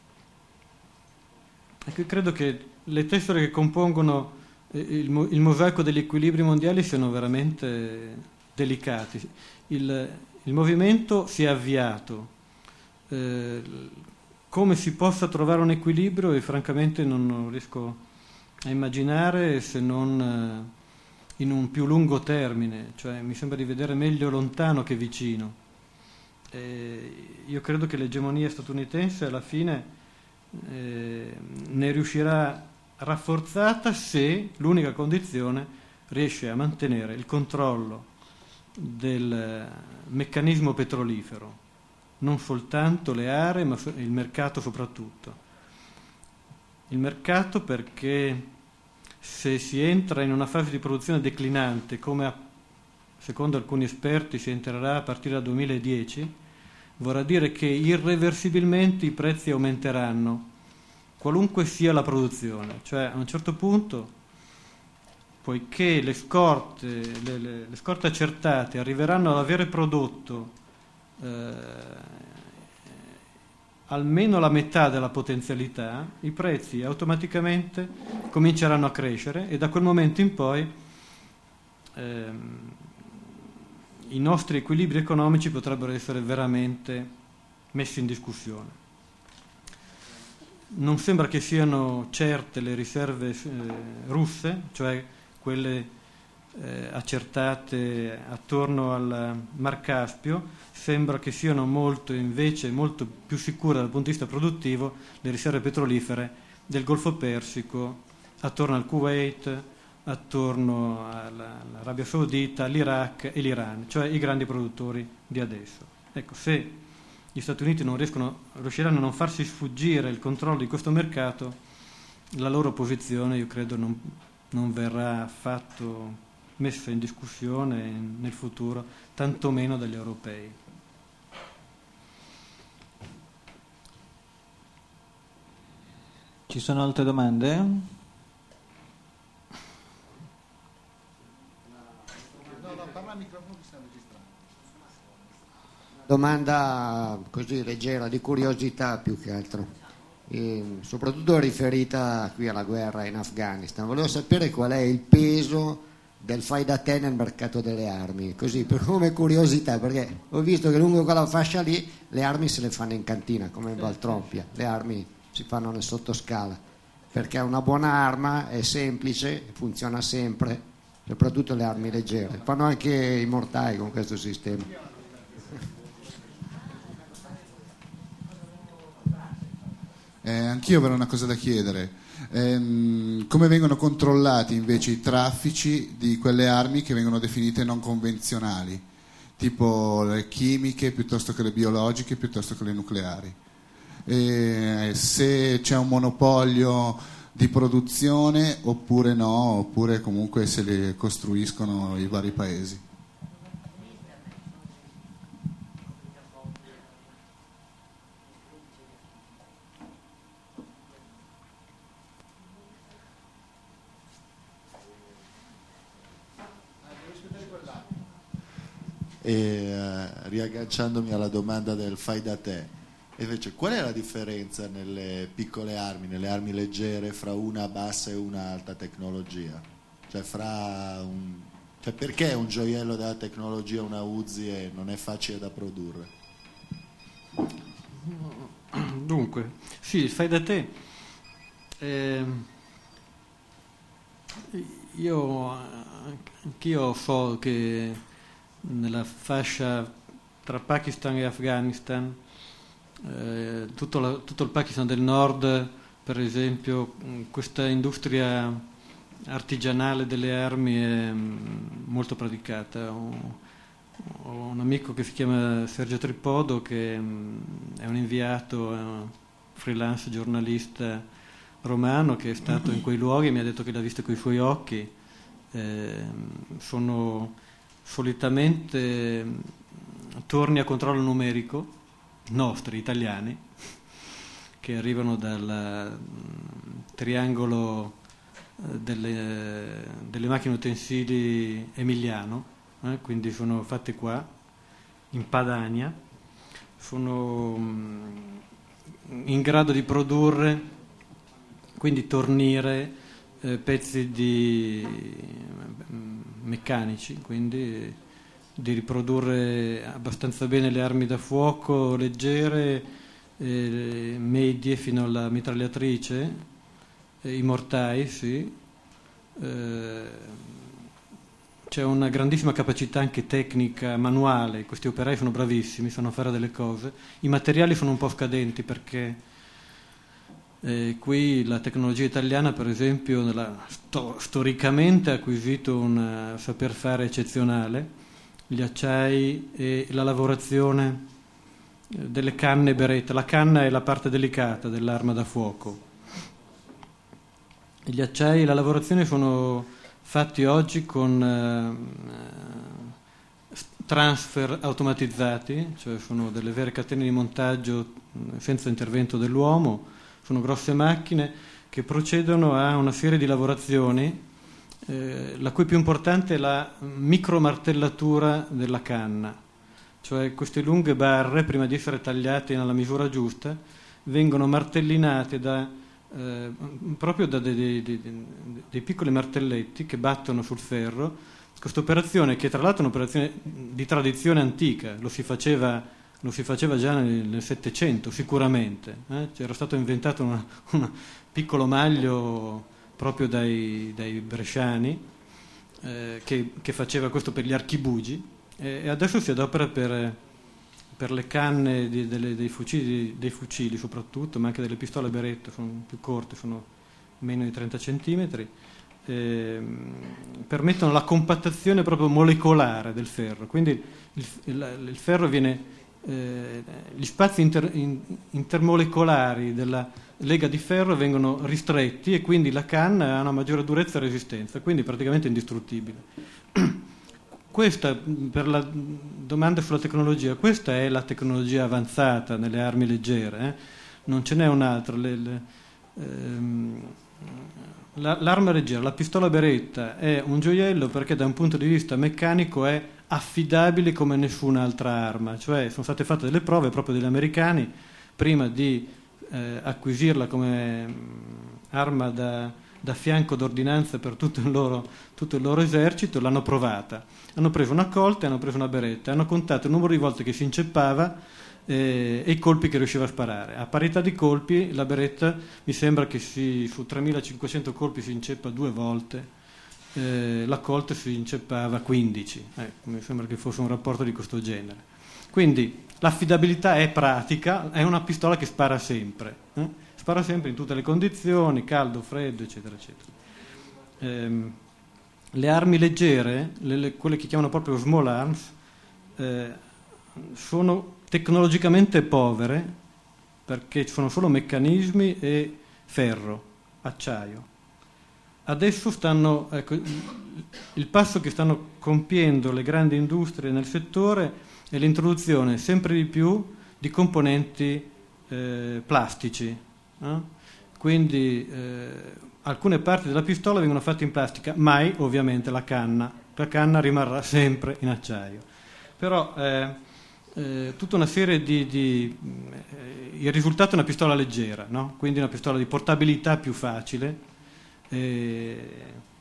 Ecco, credo che le tessere che compongono il, mo- il mosaico degli equilibri mondiali siano veramente delicati. Il, il movimento si è avviato. Eh, come si possa trovare un equilibrio e francamente non, non riesco a immaginare se non eh, in un più lungo termine, cioè mi sembra di vedere meglio lontano che vicino. Eh, io credo che l'egemonia statunitense alla fine Eh, ne riuscirà rafforzata se l'unica condizione riesce a mantenere il controllo del meccanismo petrolifero, non soltanto le aree ma il mercato soprattutto. Il mercato perché se si entra in una fase di produzione declinante, come a, secondo alcuni esperti si entrerà a partire dal duemiladieci, vorrà dire che irreversibilmente i prezzi aumenteranno, qualunque sia la produzione. Cioè a un certo punto, poiché le scorte, le, le, le scorte accertate arriveranno ad avere prodotto eh, almeno la metà della potenzialità, i prezzi automaticamente cominceranno a crescere e da quel momento in poi ehm, i nostri equilibri economici potrebbero essere veramente messi in discussione. Non sembra che siano certe le riserve eh, russe, cioè quelle eh, accertate attorno al Mar Caspio, sembra che siano molto invece molto più sicure dal punto di vista produttivo le riserve petrolifere del Golfo Persico, attorno al Kuwait, attorno all'Arabia Saudita, all'Iraq e l'Iran, cioè i grandi produttori di adesso. Ecco, se gli Stati Uniti non riescono, riusciranno a non farsi sfuggire il controllo di questo mercato, la loro posizione, io credo, non, non verrà affatto messa in discussione nel futuro, tantomeno dagli europei. Ci sono altre domande? No, no, parla al microfono che sta registrando. Domanda così leggera, di curiosità più che altro, e soprattutto riferita qui alla guerra in Afghanistan. Volevo sapere qual è il peso del fai da te nel mercato delle armi, così per come curiosità, perché ho visto che lungo quella fascia lì le armi se le fanno in cantina, come in Valtrompia, le armi si fanno nel sottoscala, perché una buona arma è semplice, funziona sempre, soprattutto le armi leggere. Fanno anche i mortai con questo sistema. Eh, anch'io avrei una cosa da chiedere. Ehm, come vengono controllati invece i traffici di quelle armi che vengono definite non convenzionali, tipo le chimiche piuttosto che le biologiche piuttosto che le nucleari? E se c'è un monopolio di produzione oppure no, oppure comunque se le costruiscono i vari paesi. E eh, riagganciandomi alla domanda del fai da te, invece qual è la differenza nelle piccole armi, nelle armi leggere, fra una bassa e una alta tecnologia? Cioè, fra un, cioè perché un gioiello della tecnologia, una Uzi, e non è facile da produrre? Dunque, sì, il fai da te. Eh, io anch'io so che nella fascia tra Pakistan e Afghanistan, eh, tutto, la, tutto il Pakistan del nord, per esempio, questa industria artigianale delle armi è molto praticata. Ho, ho un amico che si chiama Sergio Tripodo, che è un inviato, è un freelance giornalista romano che è stato in quei luoghi e mi ha detto che l'ha visto coi suoi occhi. Eh, sono solitamente torni a controllo numerico nostri, italiani, che arrivano dal triangolo delle, delle macchine utensili emiliano, eh, quindi sono fatte qua in Padania, sono in grado di produrre quindi torniere, eh, pezzi di meccanici, quindi di riprodurre abbastanza bene le armi da fuoco leggere, eh, medie fino alla mitragliatrice, eh, i mortai, sì. Eh, c'è una grandissima capacità anche tecnica, manuale, questi operai sono bravissimi, sanno fare delle cose, i materiali sono un po' scadenti perché Eh, qui la tecnologia italiana, per esempio, nella, sto, storicamente ha acquisito un uh, saper fare eccezionale, gli acciai e la lavorazione eh, delle canne beretta. La canna è la parte delicata dell'arma da fuoco. Gli acciai e la lavorazione sono fatti oggi con uh, transfer automatizzati, cioè sono delle vere catene di montaggio senza intervento dell'uomo. Sono grosse macchine che procedono a una serie di lavorazioni, eh, la cui più importante è la micromartellatura della canna, cioè queste lunghe barre, prima di essere tagliate nella misura giusta, vengono martellinate da, eh, proprio da dei, dei, dei, dei piccoli martelletti che battono sul ferro. Questa operazione, che tra l'altro è un'operazione di tradizione antica, lo si faceva Lo si faceva già nel, nel Settecento sicuramente, eh? C'era stato inventato un piccolo maglio proprio dai, dai bresciani eh, che, che faceva questo per gli archibugi, e, e adesso si adopera per, per le canne di, delle, dei, fucili, dei fucili soprattutto, ma anche delle pistole Beretta, sono più corte, sono meno di trenta centimetri, eh, permettono la compattazione proprio molecolare del ferro, quindi il, il, il ferro viene eh, gli spazi inter, in, intermolecolari della lega di ferro vengono ristretti e quindi la canna ha una maggiore durezza e resistenza, quindi praticamente indistruttibile. Questa, per la domanda sulla tecnologia, questa è la tecnologia avanzata nelle armi leggere, eh? Non ce n'è un'altra. Le, le, ehm, la, l'arma leggera, la pistola Beretta, è un gioiello perché da un punto di vista meccanico è affidabile come nessun'altra arma, cioè sono state fatte delle prove proprio dagli americani prima di eh, acquisirla come mh, arma da, da fianco d'ordinanza per tutto il, loro, tutto il loro esercito, l'hanno provata, hanno preso una Colt e hanno preso una Beretta, hanno contato il numero di volte che si inceppava eh, e i colpi che riusciva a sparare. A parità di colpi la Beretta mi sembra che si, su tremilacinquecento colpi si inceppa due volte, eh, la Colt si inceppava quindici, eh, mi sembra che fosse un rapporto di questo genere. Quindi l'affidabilità è pratica, è una pistola che spara sempre, eh? spara sempre in tutte le condizioni, caldo, freddo, eccetera, eccetera. Ehm, le armi leggere, le, le, quelle che chiamano proprio small arms, eh, sono tecnologicamente povere perché ci sono solo meccanismi e ferro, acciaio. Adesso stanno, ecco, il passo che stanno compiendo le grandi industrie nel settore è l'introduzione sempre di più di componenti eh, plastici. Eh? Quindi eh, alcune parti della pistola vengono fatte in plastica, mai ovviamente la canna. La canna rimarrà sempre in acciaio. Però eh, eh, tutta una serie di... di eh, il risultato è una pistola leggera, no? Quindi una pistola di portabilità più facile. Eh,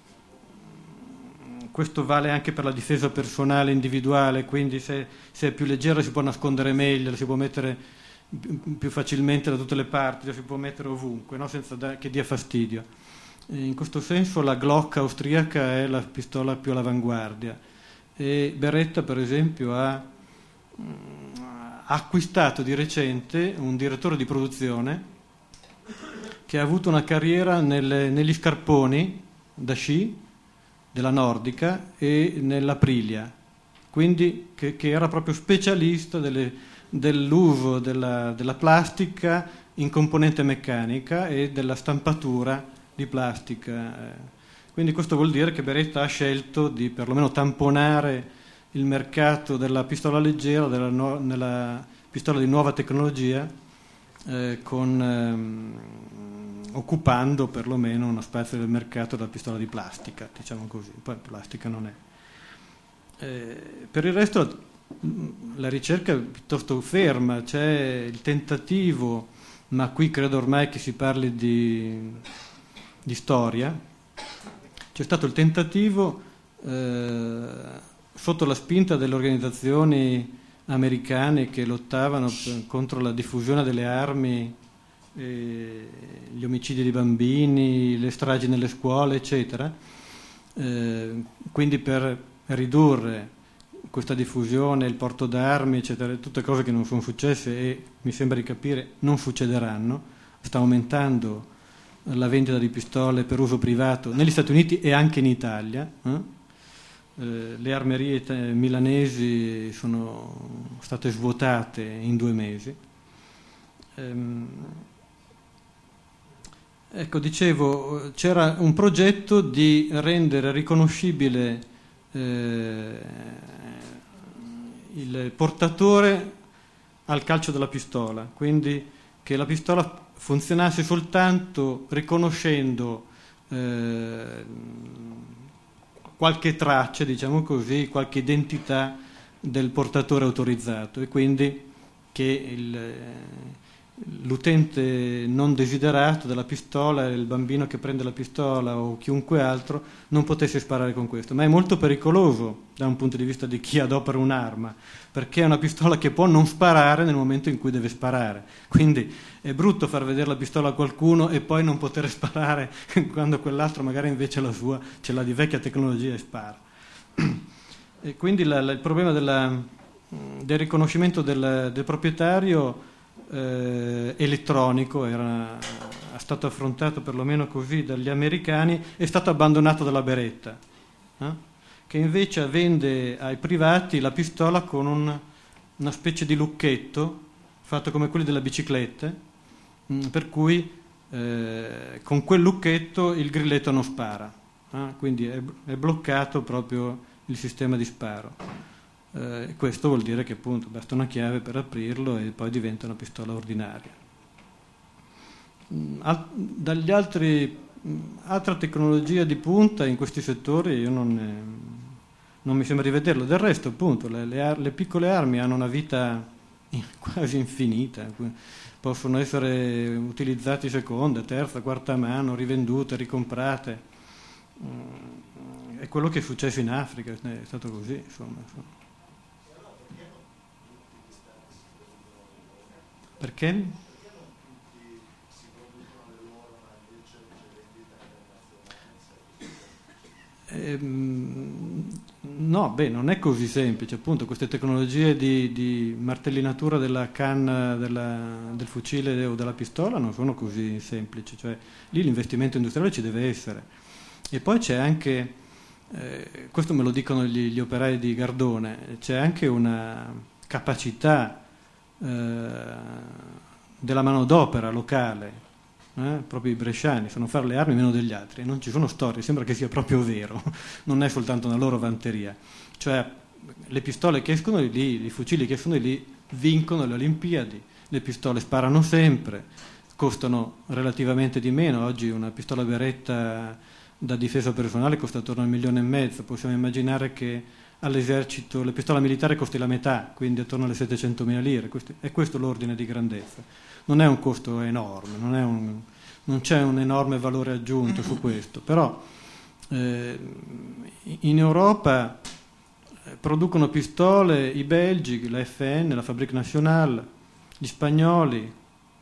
questo vale anche per la difesa personale individuale, quindi se, se è più leggera si può nascondere meglio, la si può mettere più facilmente da tutte le parti, la si può mettere ovunque, no? Senza da, che dia fastidio. E in questo senso la Glock austriaca è la pistola più all'avanguardia e Beretta per esempio ha, ha acquistato di recente un direttore di produzione che ha avuto una carriera nelle, negli scarponi da sci della Nordica e nell'Aprilia, quindi che, che era proprio specialista delle, dell'uso della, della plastica in componente meccanica e della stampatura di plastica. Quindi questo vuol dire che Beretta ha scelto di perlomeno tamponare il mercato della pistola leggera, della, no, nella pistola di nuova tecnologia, eh, con... Ehm, occupando perlomeno uno spazio del mercato della pistola di plastica, diciamo così, poi plastica non è. Eh, per il resto la, la ricerca è piuttosto ferma, c'è il tentativo, ma qui credo ormai che si parli di, di storia, c'è stato il tentativo eh, sotto la spinta delle organizzazioni americane che lottavano per, contro la diffusione delle armi, eh, gli omicidi di bambini, le stragi nelle scuole, eccetera. Eh, quindi per ridurre questa diffusione, il porto d'armi, eccetera, tutte cose che non sono successe e mi sembra di capire non succederanno. Sta aumentando la vendita di pistole per uso privato negli Stati Uniti e anche in Italia. Eh? Eh, le armerie t- milanesi sono state svuotate in due mesi. Ehm, ecco, dicevo, c'era un progetto di rendere riconoscibile eh, il portatore al calcio della pistola, quindi che la pistola funzionasse soltanto riconoscendo eh, qualche traccia, diciamo così, qualche identità del portatore autorizzato, e quindi che il, l'utente non desiderato della pistola, il bambino che prende la pistola o chiunque altro, non potesse sparare con questo. Ma è molto pericoloso da un punto di vista di chi adopera un'arma, perché è una pistola che può non sparare nel momento in cui deve sparare. Quindi è brutto far vedere la pistola a qualcuno e poi non poter sparare quando quell'altro magari invece la sua ce l'ha di vecchia tecnologia e spara. E quindi la, la, il problema della, del riconoscimento del, del proprietario eh, elettronico era, è stato affrontato perlomeno così dagli americani, è stato abbandonato dalla Beretta, eh? che invece vende ai privati la pistola con un una specie di lucchetto fatto come quelli della bicicletta, mh, per cui eh, con quel lucchetto il grilletto non spara, eh? Quindi è, è bloccato proprio il sistema di sparo. Eh, questo vuol dire che appunto basta una chiave per aprirlo e poi diventa una pistola ordinaria. Mh, al, dagli altri, mh, altra tecnologia di punta in questi settori io non, ne, non mi sembra di vederlo. Del resto appunto le, le, le piccole armi hanno una vita quasi infinita, possono essere utilizzate seconda, terza, quarta mano, rivendute, ricomprate. È quello che è successo in Africa, è stato così, insomma. Perché? Ehm, no, beh, non è così semplice, appunto, queste tecnologie di, di martellinatura della canna della, del fucile o della pistola non sono così semplici, cioè lì l'investimento industriale ci deve essere. E poi c'è anche, eh, questo me lo dicono gli, gli operai di Gardone, c'è anche una capacità eh, della manodopera locale. Eh, proprio i bresciani sanno fare le armi meno degli altri, non ci sono storie, sembra che sia proprio vero, non è soltanto una loro vanteria, cioè le pistole che escono di lì, i fucili che escono di lì vincono le Olimpiadi, le pistole sparano sempre, costano relativamente di meno, oggi una pistola Beretta da difesa personale costa attorno al milione e mezzo, possiamo immaginare che all'esercito la pistola militare costi la metà, quindi attorno alle settecentomila lire, questo, è questo l'ordine di grandezza. Non è un costo enorme, non, è un, non c'è un enorme valore aggiunto su questo, però eh, in Europa producono pistole i belgi, la F N, la Fabrique Nationale, gli spagnoli,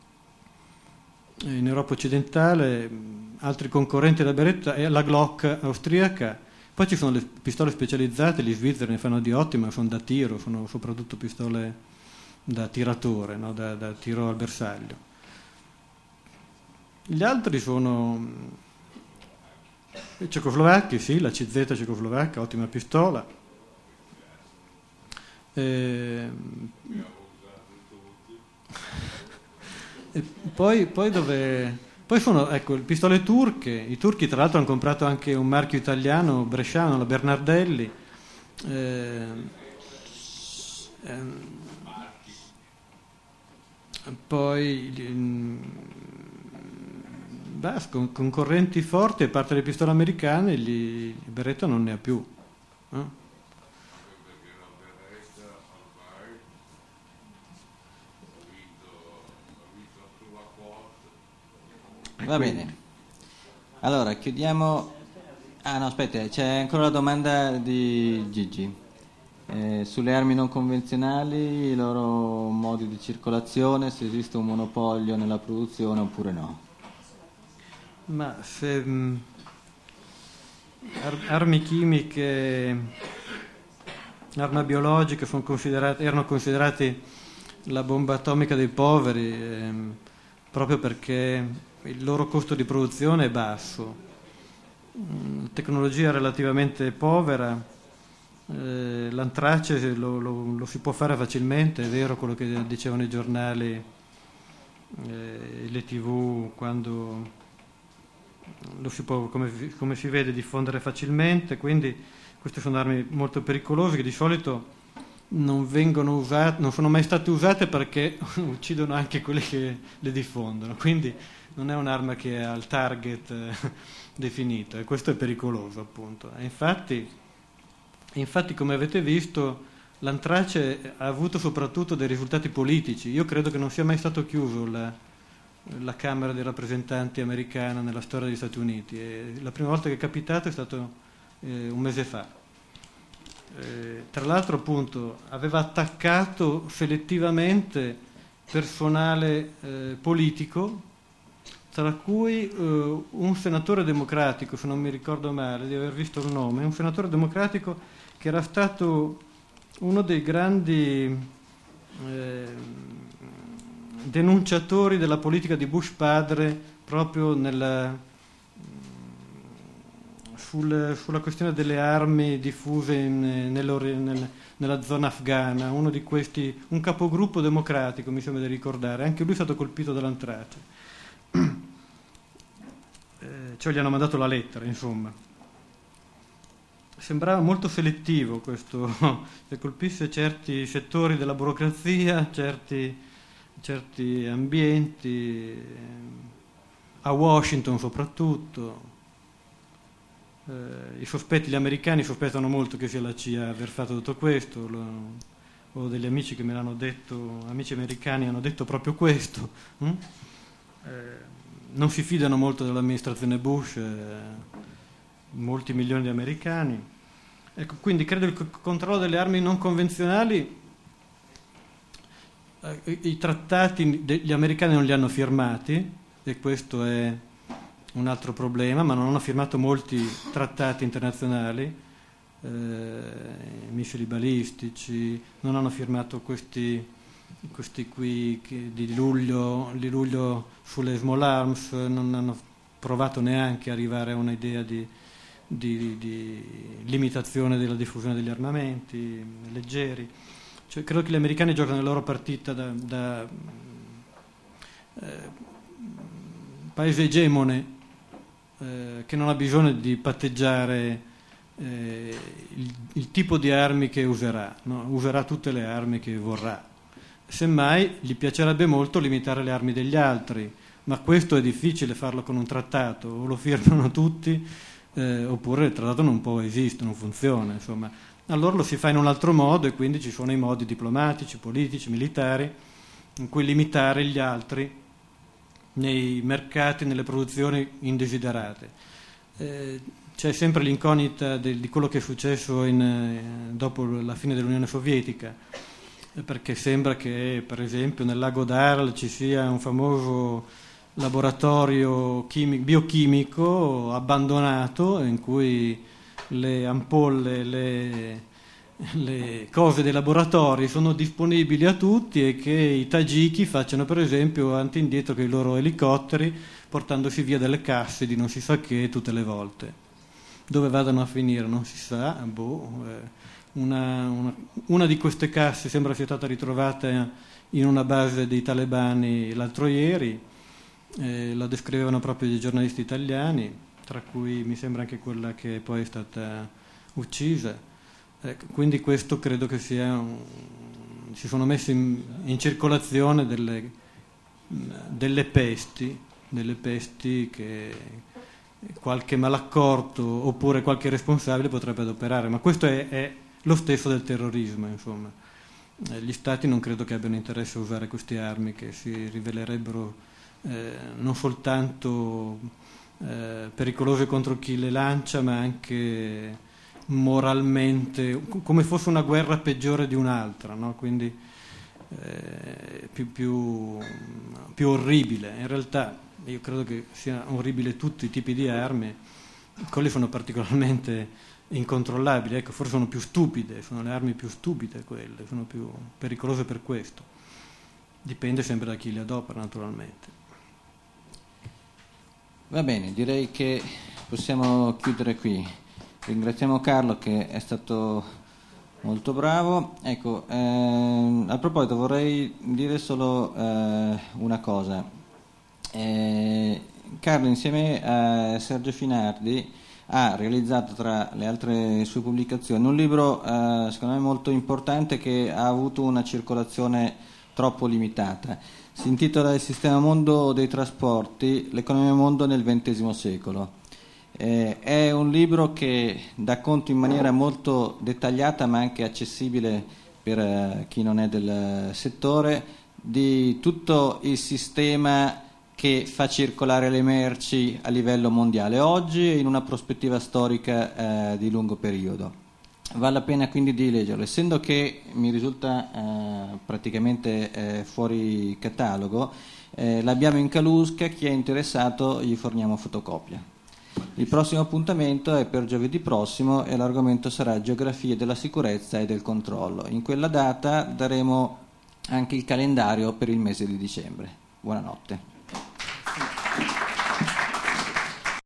in Europa occidentale altri concorrenti della Beretta è la Glock austriaca, poi ci sono le pistole specializzate, gli svizzeri ne fanno di ottime, sono da tiro, sono soprattutto pistole da tiratore, no? da, da tiro al bersaglio. Gli altri sono i cecoslovacchi, sì, la C Z cecoslovacca, ottima pistola. E, e poi, poi dove... Poi sono, ecco, le pistole turche. I turchi tra l'altro hanno comprato anche un marchio italiano, bresciano, la Bernardelli. Eh, ehm, Poi beh, con concorrenti forti, a parte le pistole americane, gli, gli Beretta non ne ha più. Eh? Va bene. Allora, chiudiamo. Ah no, aspetta, c'è ancora la domanda di Gigi. Eh, sulle armi non convenzionali, i loro modi di circolazione, se esiste un monopolio nella produzione oppure no. Ma se mh, ar- armi chimiche, armi biologiche sono considerate, erano considerati la bomba atomica dei poveri, ehm, proprio perché il loro costo di produzione è basso, mh, tecnologia relativamente povera. Eh, l'antrace lo, lo, lo si può fare facilmente, è vero quello che dicevano i giornali, eh, le tv, quando lo si può, come, come si vede, diffondere facilmente, quindi queste sono armi molto pericolose che di solito non vengono usate, non sono mai state usate perché uccidono anche quelli che le diffondono, quindi non è un'arma che ha il target eh, definito, e questo è pericoloso appunto. E infatti Infatti, come avete visto, l'antrace ha avuto soprattutto dei risultati politici. Io credo che non sia mai stato chiuso la, la Camera dei rappresentanti americana nella storia degli Stati Uniti. E la prima volta che è capitato è stato eh, un mese fa. Eh, tra l'altro, appunto, aveva attaccato selettivamente personale eh, politico, tra cui eh, un senatore democratico, se non mi ricordo male di aver visto il nome, un senatore democratico che era stato uno dei grandi eh, denunciatori della politica di Bush padre proprio nella, sul, sulla questione delle armi diffuse in, nel, nella zona afghana, uno di questi, un capogruppo democratico mi sembra di ricordare, anche lui è stato colpito dall'antrace, eh, cioè gli hanno mandato la lettera, insomma. Sembrava molto selettivo questo, se colpisse certi settori della burocrazia, certi, certi ambienti, a Washington soprattutto. Eh, I sospetti, gli americani sospettano molto che sia la C I A a aver fatto tutto questo. Lo, ho degli amici che me l'hanno detto, amici americani hanno detto proprio questo. Mm? Eh, non si fidano molto dell'amministrazione Bush, eh, molti milioni di americani. Ecco, quindi credo il c- controllo delle armi non convenzionali, eh, i, i trattati degli americani non li hanno firmati, e questo è un altro problema, ma non hanno firmato molti trattati internazionali, eh, missili balistici, non hanno firmato questi, questi qui che di luglio, di luglio sulle small arms, non hanno provato neanche a arrivare a un'idea di, di, di limitazione della diffusione degli armamenti leggeri. Cioè, credo che gli americani giocano la loro partita da, da eh, paese egemone, eh, che non ha bisogno di patteggiare eh, il, il tipo di armi che userà, no? Userà tutte le armi che vorrà. Semmai gli piacerebbe molto limitare le armi degli altri, ma questo è difficile farlo con un trattato, o lo firmano tutti, eh, oppure il trattato non può esistere, non funziona, insomma. Allora lo si fa in un altro modo, e quindi ci sono i modi diplomatici, politici, militari, in cui limitare gli altri nei mercati, nelle produzioni indesiderate. Eh, c'è sempre l'incognita de, di quello che è successo in, eh, dopo la fine dell'Unione Sovietica, eh, perché sembra che per esempio nel lago d'Aral ci sia un famoso laboratorio chimi- biochimico abbandonato in cui le ampolle, le, le cose dei laboratori sono disponibili a tutti, e che i tagiki facciano per esempio avanti e indietro con i loro elicotteri, portandosi via delle casse di non si sa che tutte le volte. Dove vadano a finire non si sa. Boh, eh, una, una, una di queste casse sembra sia stata ritrovata in una base dei talebani l'altro ieri, eh, la descrivevano proprio dei giornalisti italiani, tra cui mi sembra anche quella che poi è stata uccisa. Ecco, quindi questo credo che sia un, si sono messe in, in circolazione delle, delle pesti, delle pesti che qualche malaccorto oppure qualche responsabile potrebbe adoperare, ma questo è, è lo stesso del terrorismo, insomma. Eh, gli stati non credo che abbiano interesse a usare queste armi, che si rivelerebbero eh, non soltanto eh, pericolose contro chi le lancia, ma anche moralmente, come fosse una guerra peggiore di un'altra, no? Quindi eh, più, più, più orribile. In realtà io credo che sia orribile tutti i tipi di armi, quelli sono particolarmente incontrollabili, ecco, forse sono più stupide, sono le armi più stupide quelle, sono più pericolose per questo. Dipende sempre da chi le adopera, naturalmente. Va bene, direi che possiamo chiudere qui. Ringraziamo Carlo, che è stato molto bravo. Ecco, ehm, a proposito vorrei dire solo eh, una cosa. Eh, Carlo, insieme a Sergio Finardi, ha realizzato tra le altre sue pubblicazioni un libro eh, secondo me molto importante, che ha avuto una circolazione troppo limitata. Si intitola Il sistema mondo dei trasporti, l'economia mondo nel ventesimo secolo. Eh, è un libro che dà conto in maniera molto dettagliata, ma anche accessibile per eh, chi non è del settore, di tutto il sistema che fa circolare le merci a livello mondiale oggi e in una prospettiva storica eh, di lungo periodo. Vale la pena quindi di leggerlo, essendo che mi risulta eh, praticamente eh, fuori catalogo, eh, l'abbiamo in Calusca, chi è interessato gli forniamo fotocopia. Il prossimo appuntamento è per giovedì prossimo e l'argomento sarà geografia della sicurezza e del controllo. In quella data daremo anche il calendario per il mese di dicembre. Buonanotte.